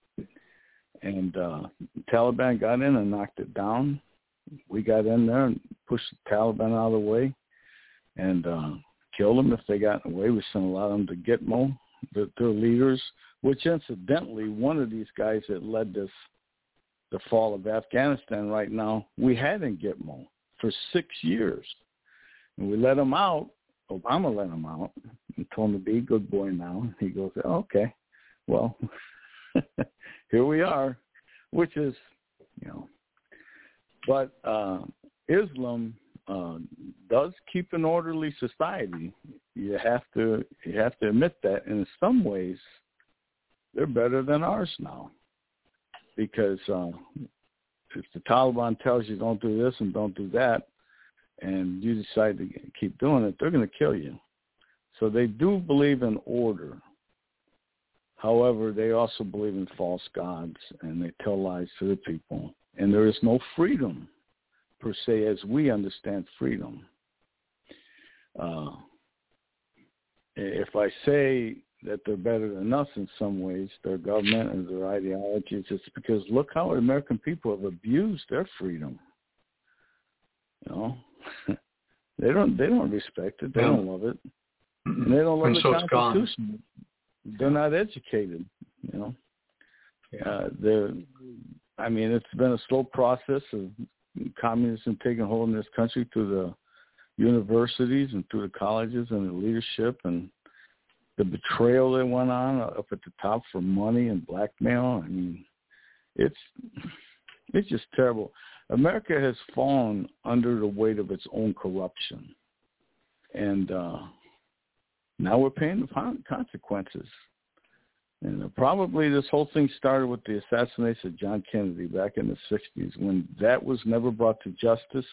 And uh, the Taliban got in and knocked it down. We got in there and pushed the Taliban out of the way and uh, killed them if they got in the way. We sent a lot of them to Gitmo, the, their leaders, which incidentally, one of these guys that led this, the fall of Afghanistan right now, we had in Gitmo for six years. And we let him out. Obama let him out and told him to be a good boy now. He goes, oh, okay, well, here we are, which is, you know, but uh, Islam uh, does keep an orderly society. You have to you have to admit that. And in some ways, they're better than ours now, because uh, if the Taliban tells you don't do this and don't do that, and you decide to keep doing it, they're going to kill you. So they do believe in order. However, they also believe in false gods, and they tell lies to the people. And there is no freedom, per se, as we understand freedom. Uh, if I say that they're better than us in some ways, their government and their ideologies, it's because look how American people have abused their freedom. You know, they don't they don't respect it. They yeah. don't love it. And they don't love and the so Constitution. They're not educated. You know, yeah. uh, they're. I mean, it's been a slow process of communism taking hold in this country through the universities and through the colleges and the leadership and the betrayal that went on up at the top for money and blackmail. I mean, it's it's just terrible. America has fallen under the weight of its own corruption, and uh, now we're paying the consequences. And probably this whole thing started with the assassination of John Kennedy back in the sixties, when that was never brought to justice,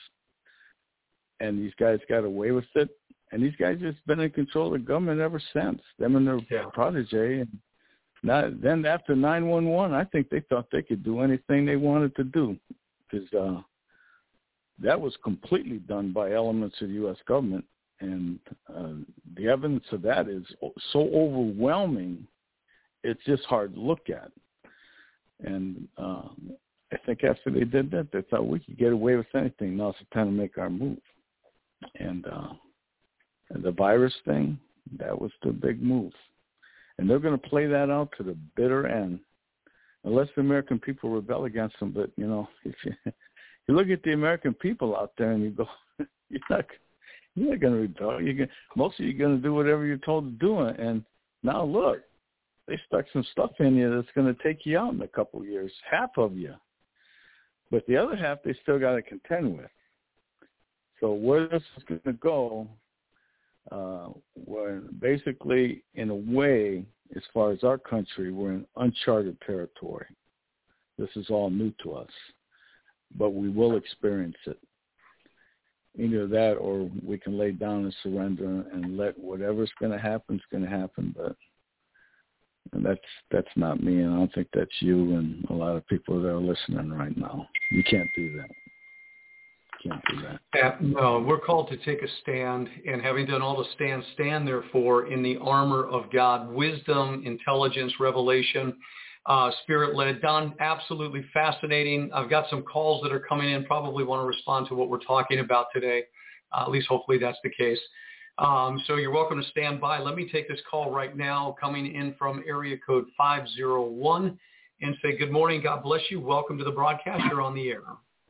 and these guys got away with it. And these guys have been in control of the government ever since, them and their yeah. protege. And not, then after nine one one, I think they thought they could do anything they wanted to do, because uh, that was completely done by elements of the U S government. And uh, the evidence of that is so overwhelming, it's just hard to look at. And uh, I think after they did that, they thought we could get away with anything. Now it's time to make our move. And, uh, and the virus thing, that was the big move. And they're going to play that out to the bitter end, unless the American people rebel against them. But, you know, if you, you look at the American people out there and you go, you're not, you're not going to rebel. You're gonna, most of you are going to do whatever you're told to do. And now look, they stuck some stuff in you that's going to take you out in a couple of years, half of you. But the other half they still got to contend with. So where this is going to go, uh, we're basically, in a way, as far as our country, we're in uncharted territory. This is all new to us, but we will experience it. Either that, or we can lay down and surrender and let whatever's going to happen is going to happen. But and that's that's not me, and I don't think that's you and a lot of people that are listening right now. You can't do that. Can't do that. Yeah, no, we're called to take a stand, and having done all to stand, stand therefore in the armor of God, wisdom, intelligence, revelation, uh, spirit-led. Don, absolutely fascinating. I've got some calls that are coming in, probably want to respond to what we're talking about today. Uh, at least hopefully that's the case. Um, so you're welcome to stand by. Let me take this call right now, coming in from area code five zero one, and say good morning. God bless you. Welcome to the broadcast. You're on the air.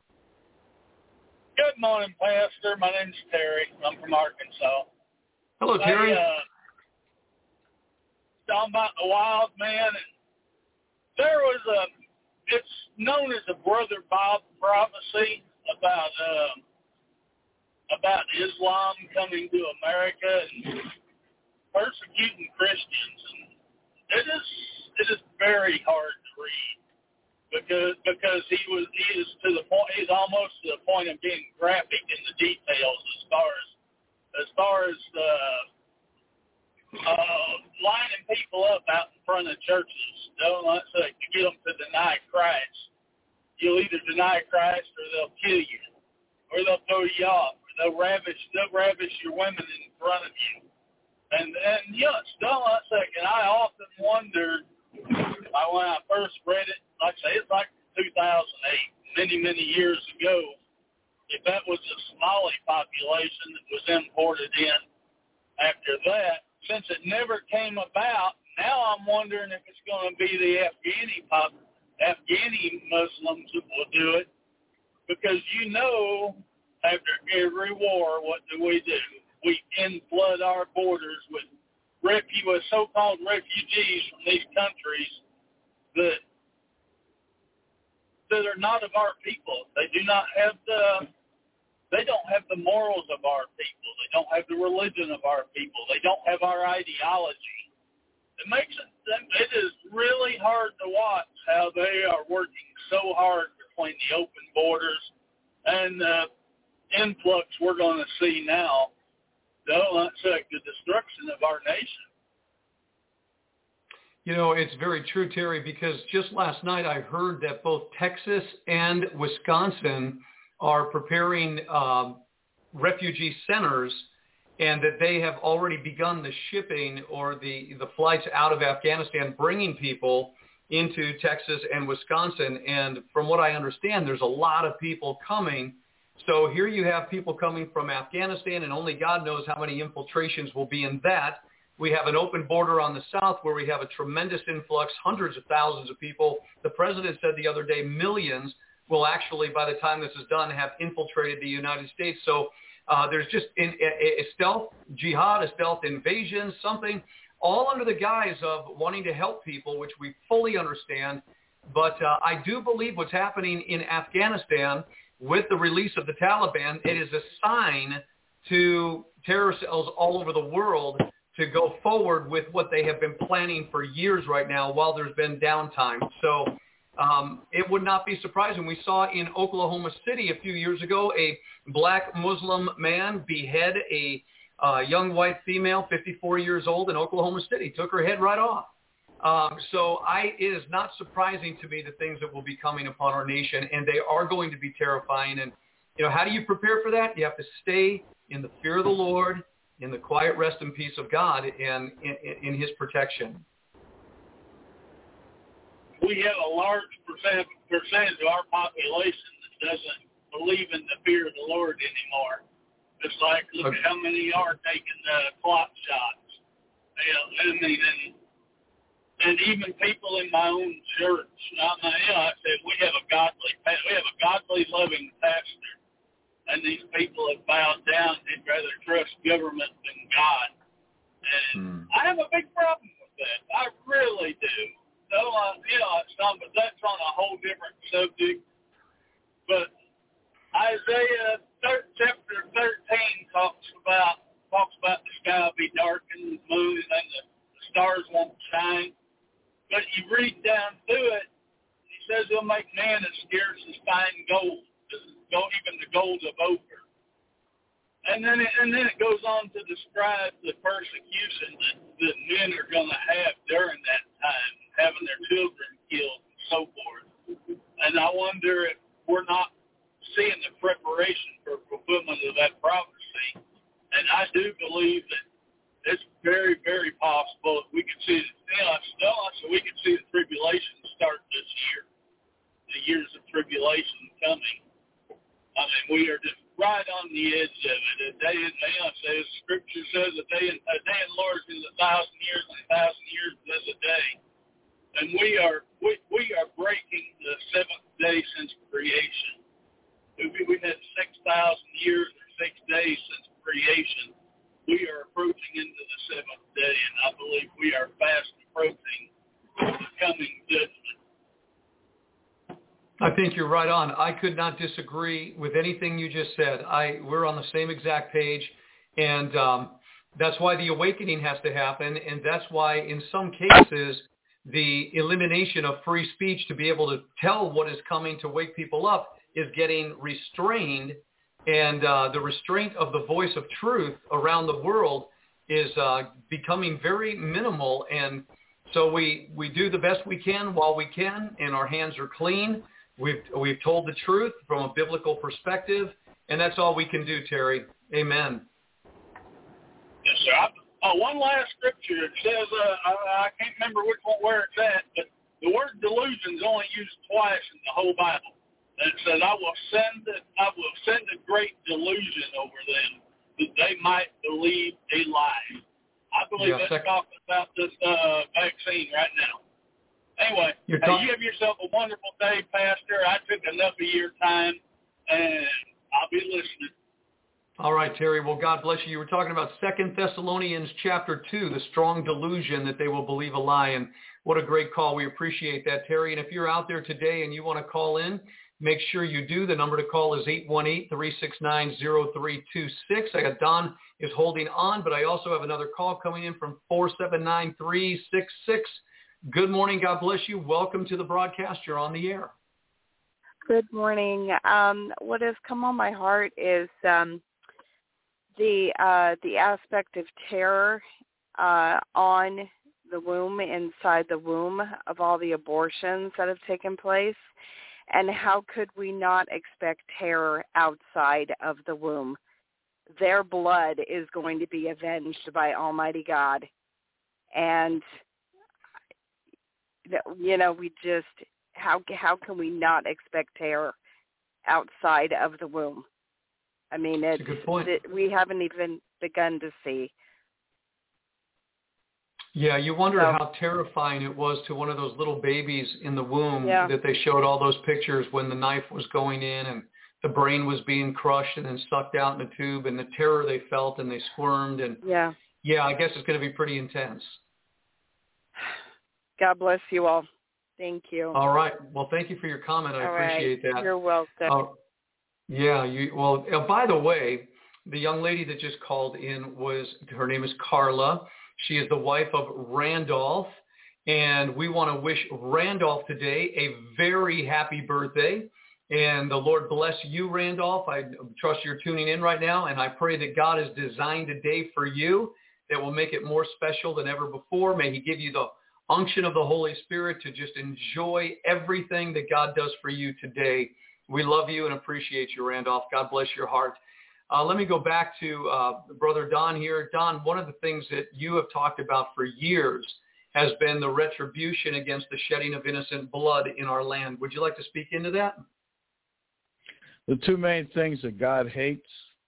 Good morning, Pastor. My name's Terry. I'm from Arkansas. Hello, Terry. I, uh, talking about the wild man. And there was a, it's known as the Brother Bob prophecy about uh, about Islam coming to America and persecuting Christians. And it is it is very hard to read. Because because he was he is to the point he's almost to the point of being graphic in the details as far as as far as uh, uh, lining people up out in front of churches. Don't let's say to get them to deny Christ. You'll either deny Christ or they'll kill you, or they'll throw you off, or they'll ravish they'll ravish your women in front of you. And and yes, don't let's say. And I often wondered. I, when I first read it, like I say, it's like two thousand eight, many, many years ago, if that was a Somali population that was imported in after that, since it never came about, now I'm wondering if it's going to be the Afghani pop, Afghani Muslims that will do it, because you know, after every war, what do we do? We inflood our borders with Refu- with so-called refugees from these countries that that are not of our people. They do not have the they don't have the morals of our people. They don't have the religion of our people. They don't have our ideology. It makes it it is really hard to watch how they are working so hard between the open borders and the influx we're going to see now. Don't let's say the destruction of our nation. You know, it's very true, Terry, because just last night I heard that both Texas and Wisconsin are preparing um, refugee centers, and that they have already begun the shipping or the, the flights out of Afghanistan, bringing people into Texas and Wisconsin. And from what I understand, there's a lot of people coming. So here you have people coming from Afghanistan, and only God knows how many infiltrations will be in that. We have an open border on the south where we have a tremendous influx, hundreds of thousands of people. The president said the other day millions will actually, by the time this is done, have infiltrated the United States. So uh, there's just in, a, a stealth jihad, a stealth invasion, something, all under the guise of wanting to help people, which we fully understand. But uh, I do believe what's happening in Afghanistan with the release of the Taliban, it is a sign to terror cells all over the world to go forward with what they have been planning for years right now while there's been downtime. So um, it would not be surprising. We saw in Oklahoma City a few years ago a black Muslim man behead a uh, young white female, fifty-four years old, in Oklahoma City, took her head right off. Um, so I, it is not surprising to me the things that will be coming upon our nation, and they are going to be terrifying. And, you know, how do you prepare for that? You have to stay in the fear of the Lord, in the quiet rest and peace of God, and in, in, in his protection. We have a large percent, percentage of our population that doesn't believe in the fear of the Lord anymore. It's like, look okay. at how many are taking uh, clot shots. You know, and, and, and even people in my own church, I mean, you know, I said, we have a godly, we have a godly, loving pastor. And these people have bowed down. They'd rather trust government than God. And hmm. I have a big problem with that. I really do. So, uh, you know, it's not, but that's on a whole different subject. But Isaiah chapter thirteen talks about talks about the sky will be dark and the moon and the, the stars won't shine. But you read down through it, he says he'll make man as scarce as fine gold. Don't even the gold of Ophir. And then it, and then it goes on to describe the persecution that, that men are going to have during that time, having their children killed and so forth. And I wonder if we're not seeing the preparation for fulfillment of that prophecy. And I do believe that it's very, very possible that we could see, you know, still, so we could see the tribulation start this year, the years of tribulation coming. I mean, we are just right on the edge of it. A day in, you know, says, Scripture says a day in, a day in the Lord is a thousand years, and a thousand years is a day. And we are we, we are breaking the seventh day since creation. We, we've had six thousand years or six days since creation. We are approaching into the seventh day, and I believe we are fast approaching the coming judgment. I think you're right on. I could not disagree with anything you just said. I we're on the same exact page, and um, that's why the awakening has to happen, and that's why in some cases the elimination of free speech to be able to tell what is coming to wake people up is getting restrained, and uh, the restraint of the voice of truth around the world is uh, becoming very minimal, and so we, we do the best we can while we can, and our hands are clean. We've we've told the truth from a biblical perspective, and that's all we can do, Terry. Amen. Yes, sir. I, oh, one last scripture. It says, uh, I, I can't remember which one, where it's at, but the word delusion is only used twice in the whole Bible. And it says, I will send a, I will send a great delusion over them that they might believe a lie. I believe yeah, that's sec- talking about this uh, vaccine right now. Anyway, hey, talk- you have yourself a wonderful day, Pastor. I took enough of your time, and I'll be listening. All right, Terry. Well, God bless you. You were talking about Second Thessalonians chapter two, the strong delusion that they will believe a lie. And what a great call. We appreciate that, Terry. And if you're out there today and you want to call in, make sure you do. The number to call is eight one eight, three six nine, zero three two six. I got Don is holding on, but I also have another call coming in from four seven nine, three six six. Good morning. God bless you. Welcome to the broadcast. You're on the air. Good morning. Um, what has come on my heart is um, the uh, the aspect of terror uh, on the womb, inside the womb, of all the abortions that have taken place. And how could we not expect terror outside of the womb? Their blood is going to be avenged by Almighty God. And you know, we just, how how can we not expect terror outside of the womb? I mean, it's, That's a good point. It, we haven't even begun to see. Yeah, you wonder so, how terrifying it was to one of those little babies in the womb yeah. that they showed all those pictures when the knife was going in and the brain was being crushed and then sucked out in a tube, and the terror they felt, and they squirmed. And yeah, yeah, I guess it's going to be pretty intense. God bless you all. Thank you. All right. Well, thank you for your comment. I All appreciate right. that. You're welcome. Uh, yeah. You, well, uh, by the way, the young lady that just called in was, her name is Carla. She is the wife of Randolph. And we want to wish Randolph today a very happy birthday. And the Lord bless you, Randolph. I trust you're tuning in right now. And I pray that God has designed a day for you that will make it more special than ever before. May he give you the unction of the Holy Spirit to just enjoy everything that God does for you today. We love you and appreciate you, Randolph. God bless your heart. Uh, let me go back to uh, Brother Don here. Don, one of the things that you have talked about for years has been the retribution against the shedding of innocent blood in our land. Would you like to speak into that? The two main things that God hates,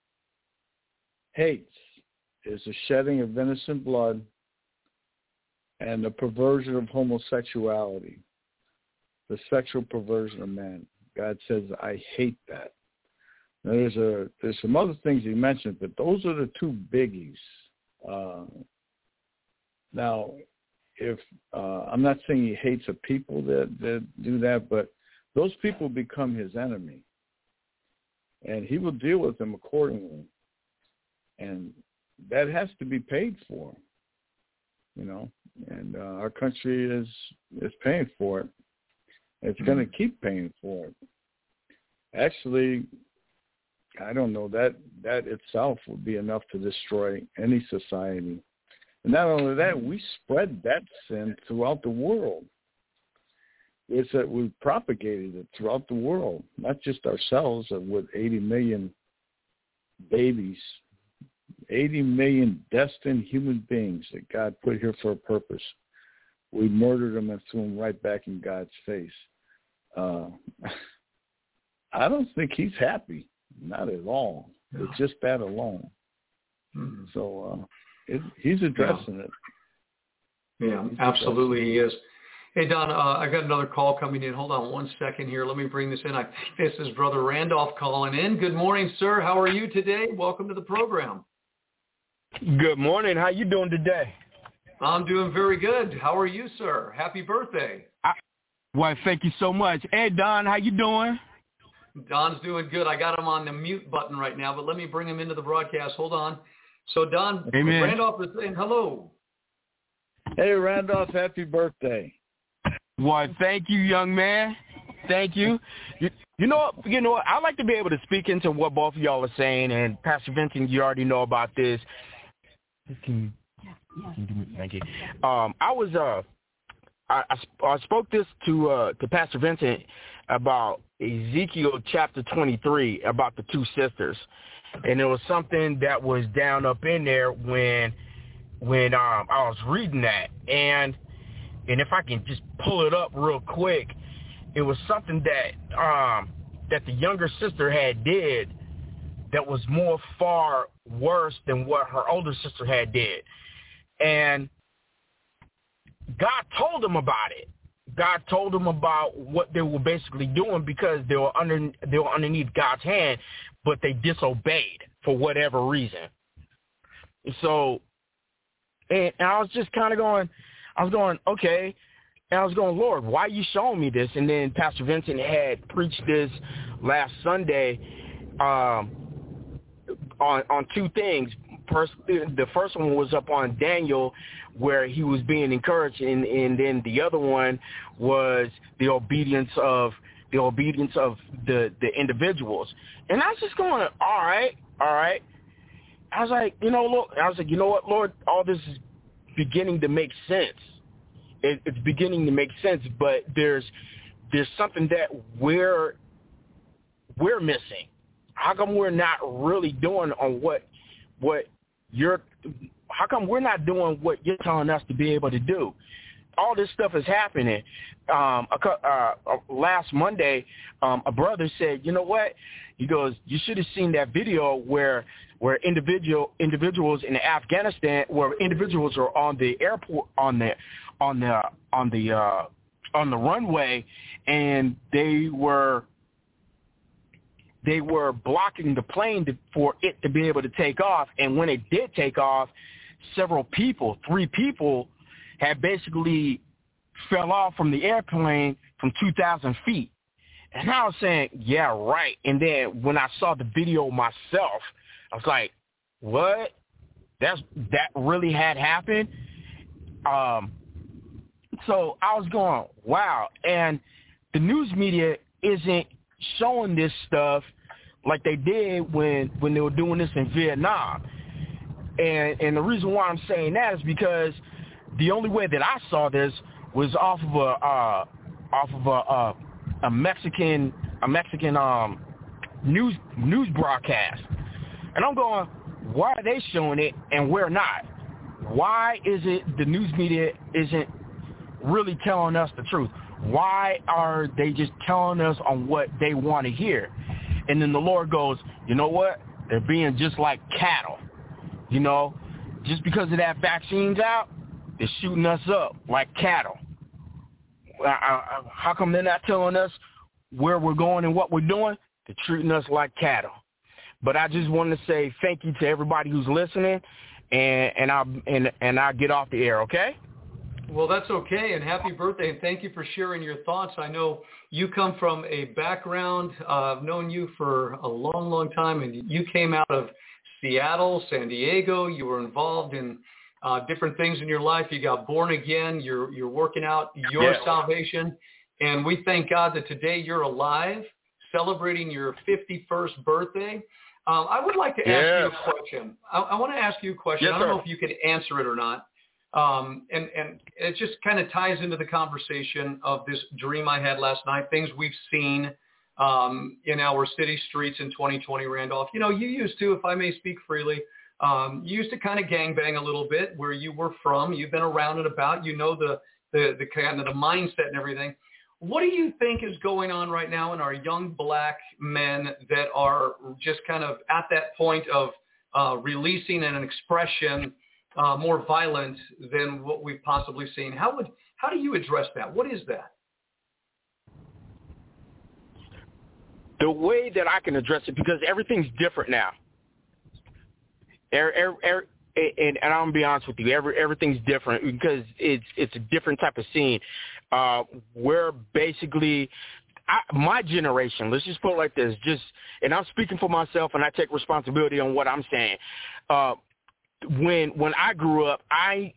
hates, is the shedding of innocent blood and the perversion of homosexuality, the sexual perversion of men. God says, I hate that. Now, there's a there's some other things he mentioned, but those are the two biggies. Uh, now, if uh, I'm not saying he hates the people that, that do that, but those people become his enemy, and he will deal with them accordingly. And that has to be paid for, you know. And uh, our country is is paying for it. It's mm-hmm. going to keep paying for it. Actually, I don't know, that that itself would be enough to destroy any society. And not only that, we spread that sin throughout the world. It's that we propagated it throughout the world, not just ourselves with eighty million babies, eighty million destined human beings that God put here for a purpose. We murdered them and threw them right back in God's face. Uh, I don't think he's happy. Not at all. No. It's just that alone. Mm-hmm. So uh, it, he's addressing yeah. it. Yeah, he's absolutely he is. Hey, Don, uh, I got another call coming in. Hold on one second here. Let me bring this in. I think this is Brother Randolph calling in. Good morning, sir. How are you today? Welcome to the program. Good morning. How you doing today? I'm doing very good. How are you, sir? Happy birthday. I, well, thank you so much. Hey, Don, how you doing? Don's doing good. I got him on the mute button right now, but let me bring him into the broadcast. Hold on. So, Don, Amen. Randolph is saying hello. Hey, Randolph, happy birthday. Well, thank you, young man. Thank you. You, you know what? You know what? I like to be able to speak into what both of y'all are saying, and Pastor Vincent, you already know about this. Can you, can you do me, thank you. Um, I was uh, I, I, I spoke this to uh, to Pastor Vincent about Ezekiel chapter twenty-three, about the two sisters, and there was something that was down up in there when when um, I was reading that, and and if I can just pull it up real quick, it was something that um, that the younger sister had did that was more far worse than what her older sister had did, and God told them about it. God told them about what they were basically doing because they were under they were underneath God's hand, but they disobeyed for whatever reason. So, and, and I was just kind of going, I was going, okay, and I was going, Lord, why are you showing me this? And then Pastor Vincent had preached this last Sunday um, on on two things. First, the first one was up on Daniel, where he was being encouraged, and, and then the other one was the obedience of the obedience of the, the individuals. And I was just going, all right, all right. I was like, you know, look, I was like, you know what, Lord, all this is beginning to make sense. It, it's beginning to make sense, but there's there's something that we're we're missing. How come we're not really doing on what what you're? How come we're not doing what you're telling us to be able to do? All this stuff is happening. Um, a, uh, last Monday, um, a brother said, "You know what?" He goes, "You should have seen that video where where individual individuals in Afghanistan, where individuals are on the airport on the on the on the uh, on the runway, and they were." They were blocking the plane to, for it to be able to take off. And when it did take off, several people, three people, had basically fell off from the airplane from two thousand feet. And I was saying, yeah, right. And then when I saw the video myself, I was like, what? That's that really had happened? Um, so I was going, wow. And the news media isn't showing this stuff like they did when, when they were doing this in Vietnam. And and the reason why I'm saying that is because the only way that I saw this was off of a uh, off of a, a a Mexican a Mexican um news news broadcast, and I'm going, why are they showing it and we're not? Why is it the news media isn't really telling us the truth? Why are they just telling us on what they want to hear? And then the Lord goes, you know what? They're being just like cattle. You know, just because of that vaccine's out, they're shooting us up like cattle. I, I, how come they're not telling us where we're going and what we're doing? They're treating us like cattle. But I just want to say thank you to everybody who's listening, and and I and and I get off the air, okay? Well, that's okay, and happy birthday, and thank you for sharing your thoughts. I know you come from a background. Uh, I've known you for a long, long time, and you came out of Seattle, San Diego. You were involved in uh, different things in your life. You got born again. You're you're working out your yeah. salvation, and we thank God that today you're alive, celebrating your fifty-first birthday. Um, I would like to yes. ask you a question. I, I want to ask you a question. Yes, I don't sir. know if you could answer it or not. Um, and, and it just kind of ties into the conversation of this dream I had last night, things we've seen um, in our city streets in twenty twenty, Randolph. You know, you used to, if I may speak freely, um, you used to kind of gangbang a little bit where you were from. You've been around and about. You know the, the, the kind of the mindset and everything. What do you think is going on right now in our young black men that are just kind of at that point of uh, releasing an expression uh, more violent than what we've possibly seen? How would how do you address that? What is that? The way that I can address it, because everything's different now. Er, er, er, and, and I'm gonna be honest with you, every, everything's different because it's it's a different type of scene. Uh, we're basically, I, my generation, let's just put it like this, just, and I'm speaking for myself and I take responsibility on what I'm saying. Uh, when when I grew up, I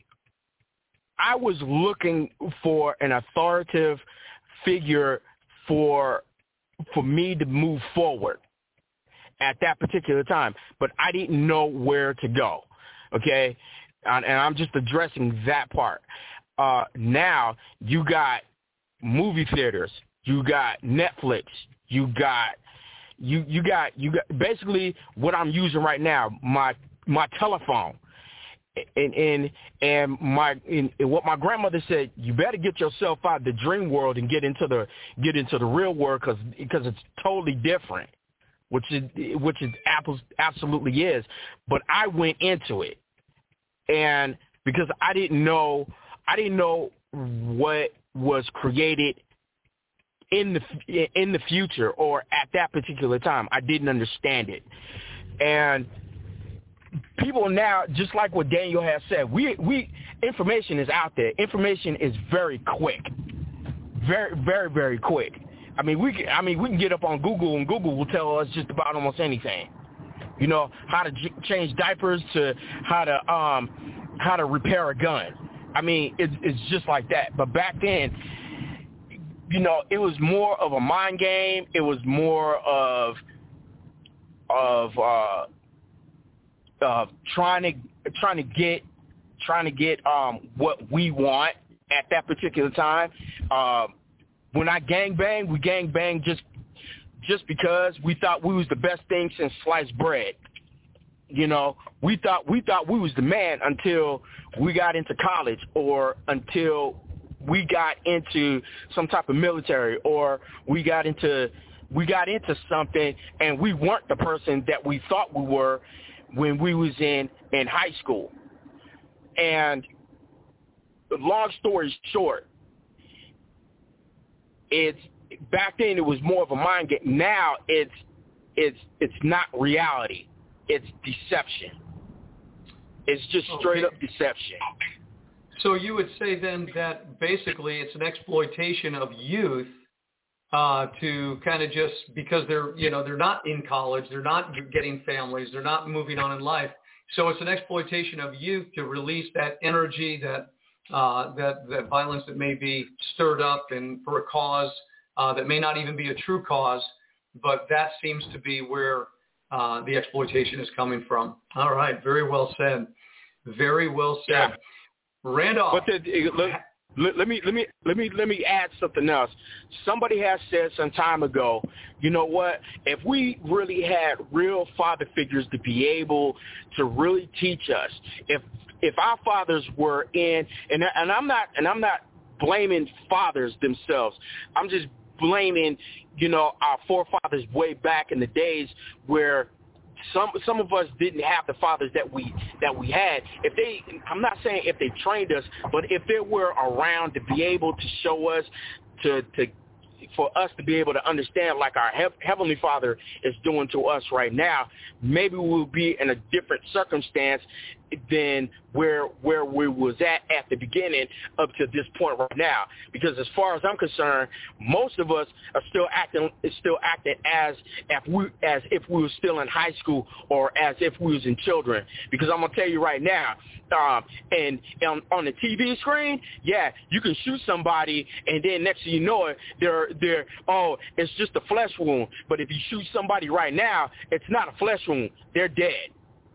I was looking for an authoritative figure for for me to move forward at that particular time, but I didn't know where to go, okay? And, and I'm just addressing that part. Uh, now you got movie theaters, you got Netflix, you got you you got you got basically what I'm using right now, my my telephone, and and and my and what my grandmother said, you better get yourself out of the dream world and get into the get into the real world because because it's totally different, which is which is apples absolutely is. But I went into it, and because I didn't know. I didn't know what was created in the in the future or at that particular time. I didn't understand it. And people now, just like what Daniel has said, we we information is out there. Information is very quick, very very very quick. I mean we can, I mean we can get up on Google and Google will tell us just about almost anything. You know, how to j- change diapers to how to um how to repair a gun. I mean, it's, it's just like that. But back then, you know, it was more of a mind game. It was more of of uh, uh, trying to trying to get trying to get um, what we want at that particular time. Uh, when I gangbang, we gangbang just just because we thought we was the best thing since sliced bread. You know, we thought we thought we was the man until we got into college or until we got into some type of military or we got into we got into something and we weren't the person that we thought we were when we was in, in high school. And long story short, it's back then it was more of a mind game. Now it's it's it's not reality. It's deception. It's just straight okay. up deception. So you would say then that basically it's an exploitation of youth uh, to kind of just because they're, you know, they're not in college, they're not getting families, they're not moving on in life. So it's an exploitation of youth to release that energy, that uh, that that violence that may be stirred up and for a cause uh, that may not even be a true cause, but that seems to be where uh, the exploitation is coming from. All right, very well said. Very well said. Yeah. Randolph. But the, let, let, let me let me let me let me add something else. Somebody has said some time ago, you know what? If we really had real father figures to be able to really teach us, if if our fathers were in, and and I'm not and I'm not blaming fathers themselves. I'm just blaming, you know, our forefathers way back in the days where Some some of us didn't have the fathers that we that we had. If they, I'm not saying if they trained us, but if they were around to be able to show us, to to for us to be able to understand like our he- Heavenly Father is doing to us right now, maybe we'll be in a different circumstance than where where we was at at the beginning up to this point right now. Because as far as I'm concerned, most of us are still acting still acting as if we as if we were still in high school or as if we was in children. Because I'm gonna tell you right now, um, and, and on the T V screen, yeah, you can shoot somebody, and then next thing you know it, they're they're oh, it's just a flesh wound. But if you shoot somebody right now, it's not a flesh wound; they're dead.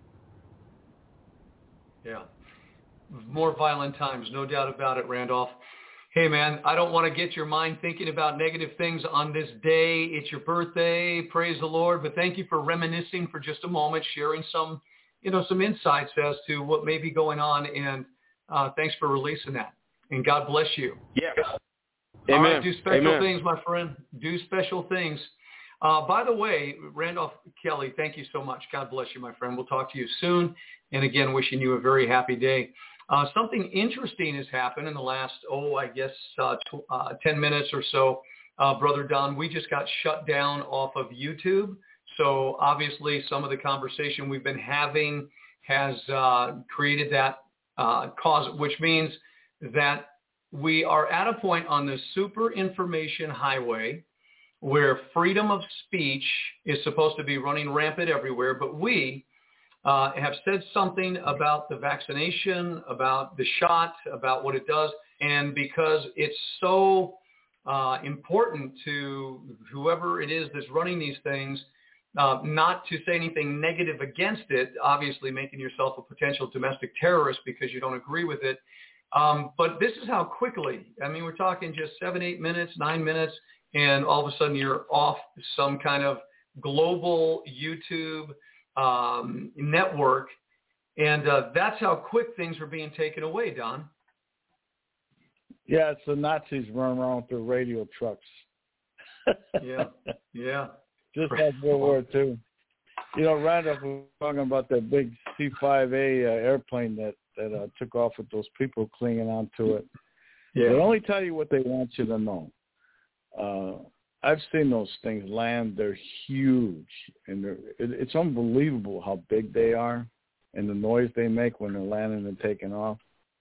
Yeah. More violent times, no doubt about it, Randolph. Hey, man, I don't want to get your mind thinking about negative things on this day. It's your birthday. Praise the Lord. But thank you for reminiscing for just a moment, sharing some, you know, some insights as to what may be going on. And uh, thanks for releasing that. And God bless you. Yes. All Amen. right, do special Amen. things, my friend. Do special things. Uh, by the way, Randolph Kelly, thank you so much. God bless you, my friend. We'll talk to you soon. And again, wishing you a very happy day. Uh, something interesting has happened in the last, oh, I guess uh, tw- uh, ten minutes or so. Uh, Brother Don, we just got shut down off of YouTube. So obviously some of the conversation we've been having has uh, created that uh, cause, which means that we are at a point on the super information highway where freedom of speech is supposed to be running rampant everywhere, but we uh, have said something about the vaccination, about the shot, about what it does, and because it's so uh, important to whoever it is that's running these things, uh, not to say anything negative against it, obviously making yourself a potential domestic terrorist because you don't agree with it. Um, but this is how quickly, I mean, we're talking just seven, eight minutes, nine minutes, and all of a sudden you're off some kind of global YouTube um, network. And uh, that's how quick things were being taken away, Don. Yeah, it's the Nazis running around with their radio trucks. Yeah, yeah. Just like World War Two. You know, Randolph was talking about that big C five A uh, airplane that, that uh, took off with those people clinging onto it. Yeah. They only tell you what they want you to know. Uh, I've seen those things land. They're huge, and they're, it, it's unbelievable how big they are and the noise they make when they're landing and taking off.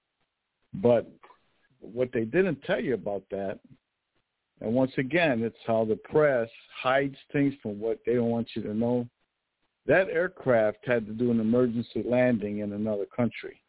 But what they didn't tell you about that, and once again, it's how the press hides things from what they don't want you to know. That aircraft had to do an emergency landing in another country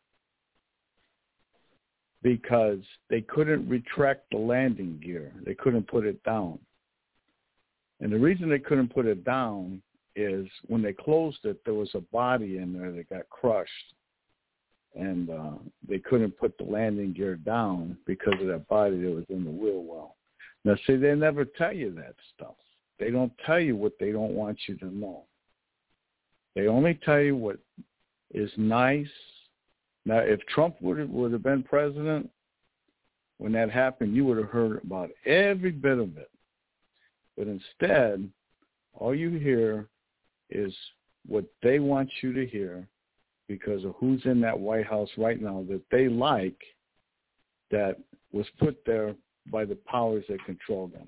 because they couldn't retract the landing gear. They couldn't put it down. And the reason they couldn't put it down is when they closed it, there was a body in there that got crushed. And uh, they couldn't put the landing gear down because of that body that was in the wheel well. Now, see, they never tell you that stuff. They don't tell you what they don't want you to know. They only tell you what is nice. Now, if Trump would have, would have been president, when that happened, you would have heard about every bit of it. But instead, all you hear is what they want you to hear because of who's in that White House right now that they like, that was put there by the powers that control them.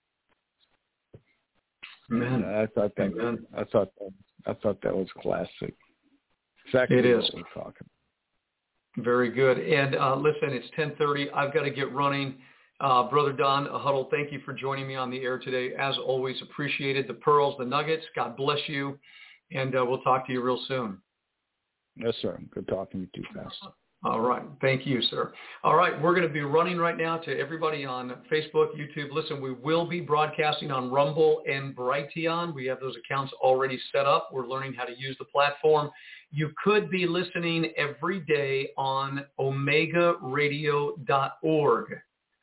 Amen. I thought that. Amen. I thought that. I thought that was classic. Exactly it is. what we're talking. Very good. And uh, listen, it's ten thirty. I've got to get running. Uh, Brother Don Huddle, thank you for joining me on the air today. As always, appreciated the pearls, the nuggets. God bless you. And uh, we'll talk to you real soon. Yes, sir. Good talking to you, Pastor. All right. Thank you, sir. All right. We're going to be running right now to everybody on Facebook, YouTube. Listen, we will be broadcasting on Rumble and Brighteon. We have those accounts already set up. We're learning how to use the platform. You could be listening every day on omega radio dot org.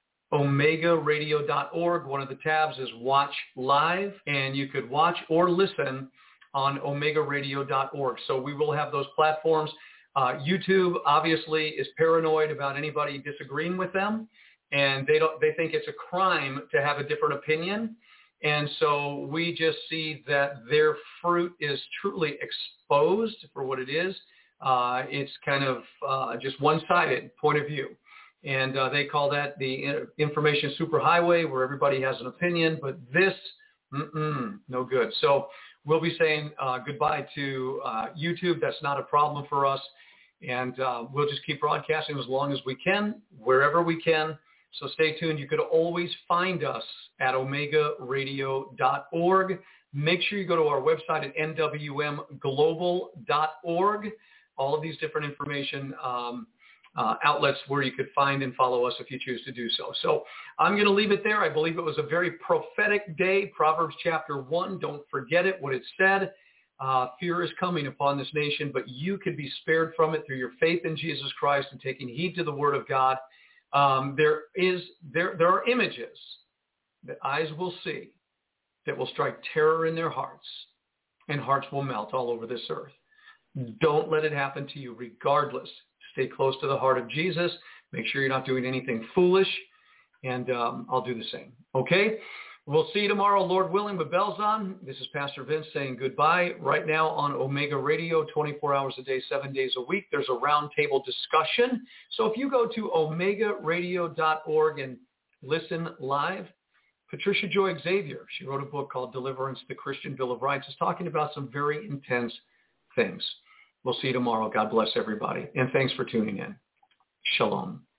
omega radio dot org. One of the tabs is Watch Live, and you could watch or listen on omega radio dot org. So we will have those platforms. Uh, YouTube obviously is paranoid about anybody disagreeing with them, and they don't. They think it's a crime to have a different opinion, and so we just see that their fruit is truly exposed for what it is. Uh, it's kind of uh, just one-sided point of view, and uh, they call that the information superhighway, where everybody has an opinion. But this, mm-mm, no good. So we'll be saying uh, goodbye to uh, YouTube. That's not a problem for us. And uh, we'll just keep broadcasting as long as we can, wherever we can. So stay tuned. You could always find us at omega radio dot org. Make sure you go to our website at n w m global dot org. All of these different information um, uh, outlets where you could find and follow us if you choose to do so. So I'm going to leave it there. I believe it was a very prophetic day. Proverbs chapter one, don't forget it, what it said. Uh, fear is coming upon this nation, but you can be spared from it through your faith in Jesus Christ and taking heed to the word of God. Um, there is there there are images that eyes will see that will strike terror in their hearts, and hearts will melt all over this earth. Don't let it happen to you regardless. Stay close to the heart of Jesus. Make sure you're not doing anything foolish, and um, I'll do the same. Okay? We'll see you tomorrow, Lord willing, with bells on. This is Pastor Vince saying goodbye. Right now on Omega Radio, twenty-four hours a day, seven days a week, there's a roundtable discussion. So if you go to omega radio dot org and listen live, Patricia Joy Xavier, she wrote a book called Deliverance, the Christian Bill of Rights, is talking about some very intense things. We'll see you tomorrow. God bless everybody. And thanks for tuning in. Shalom.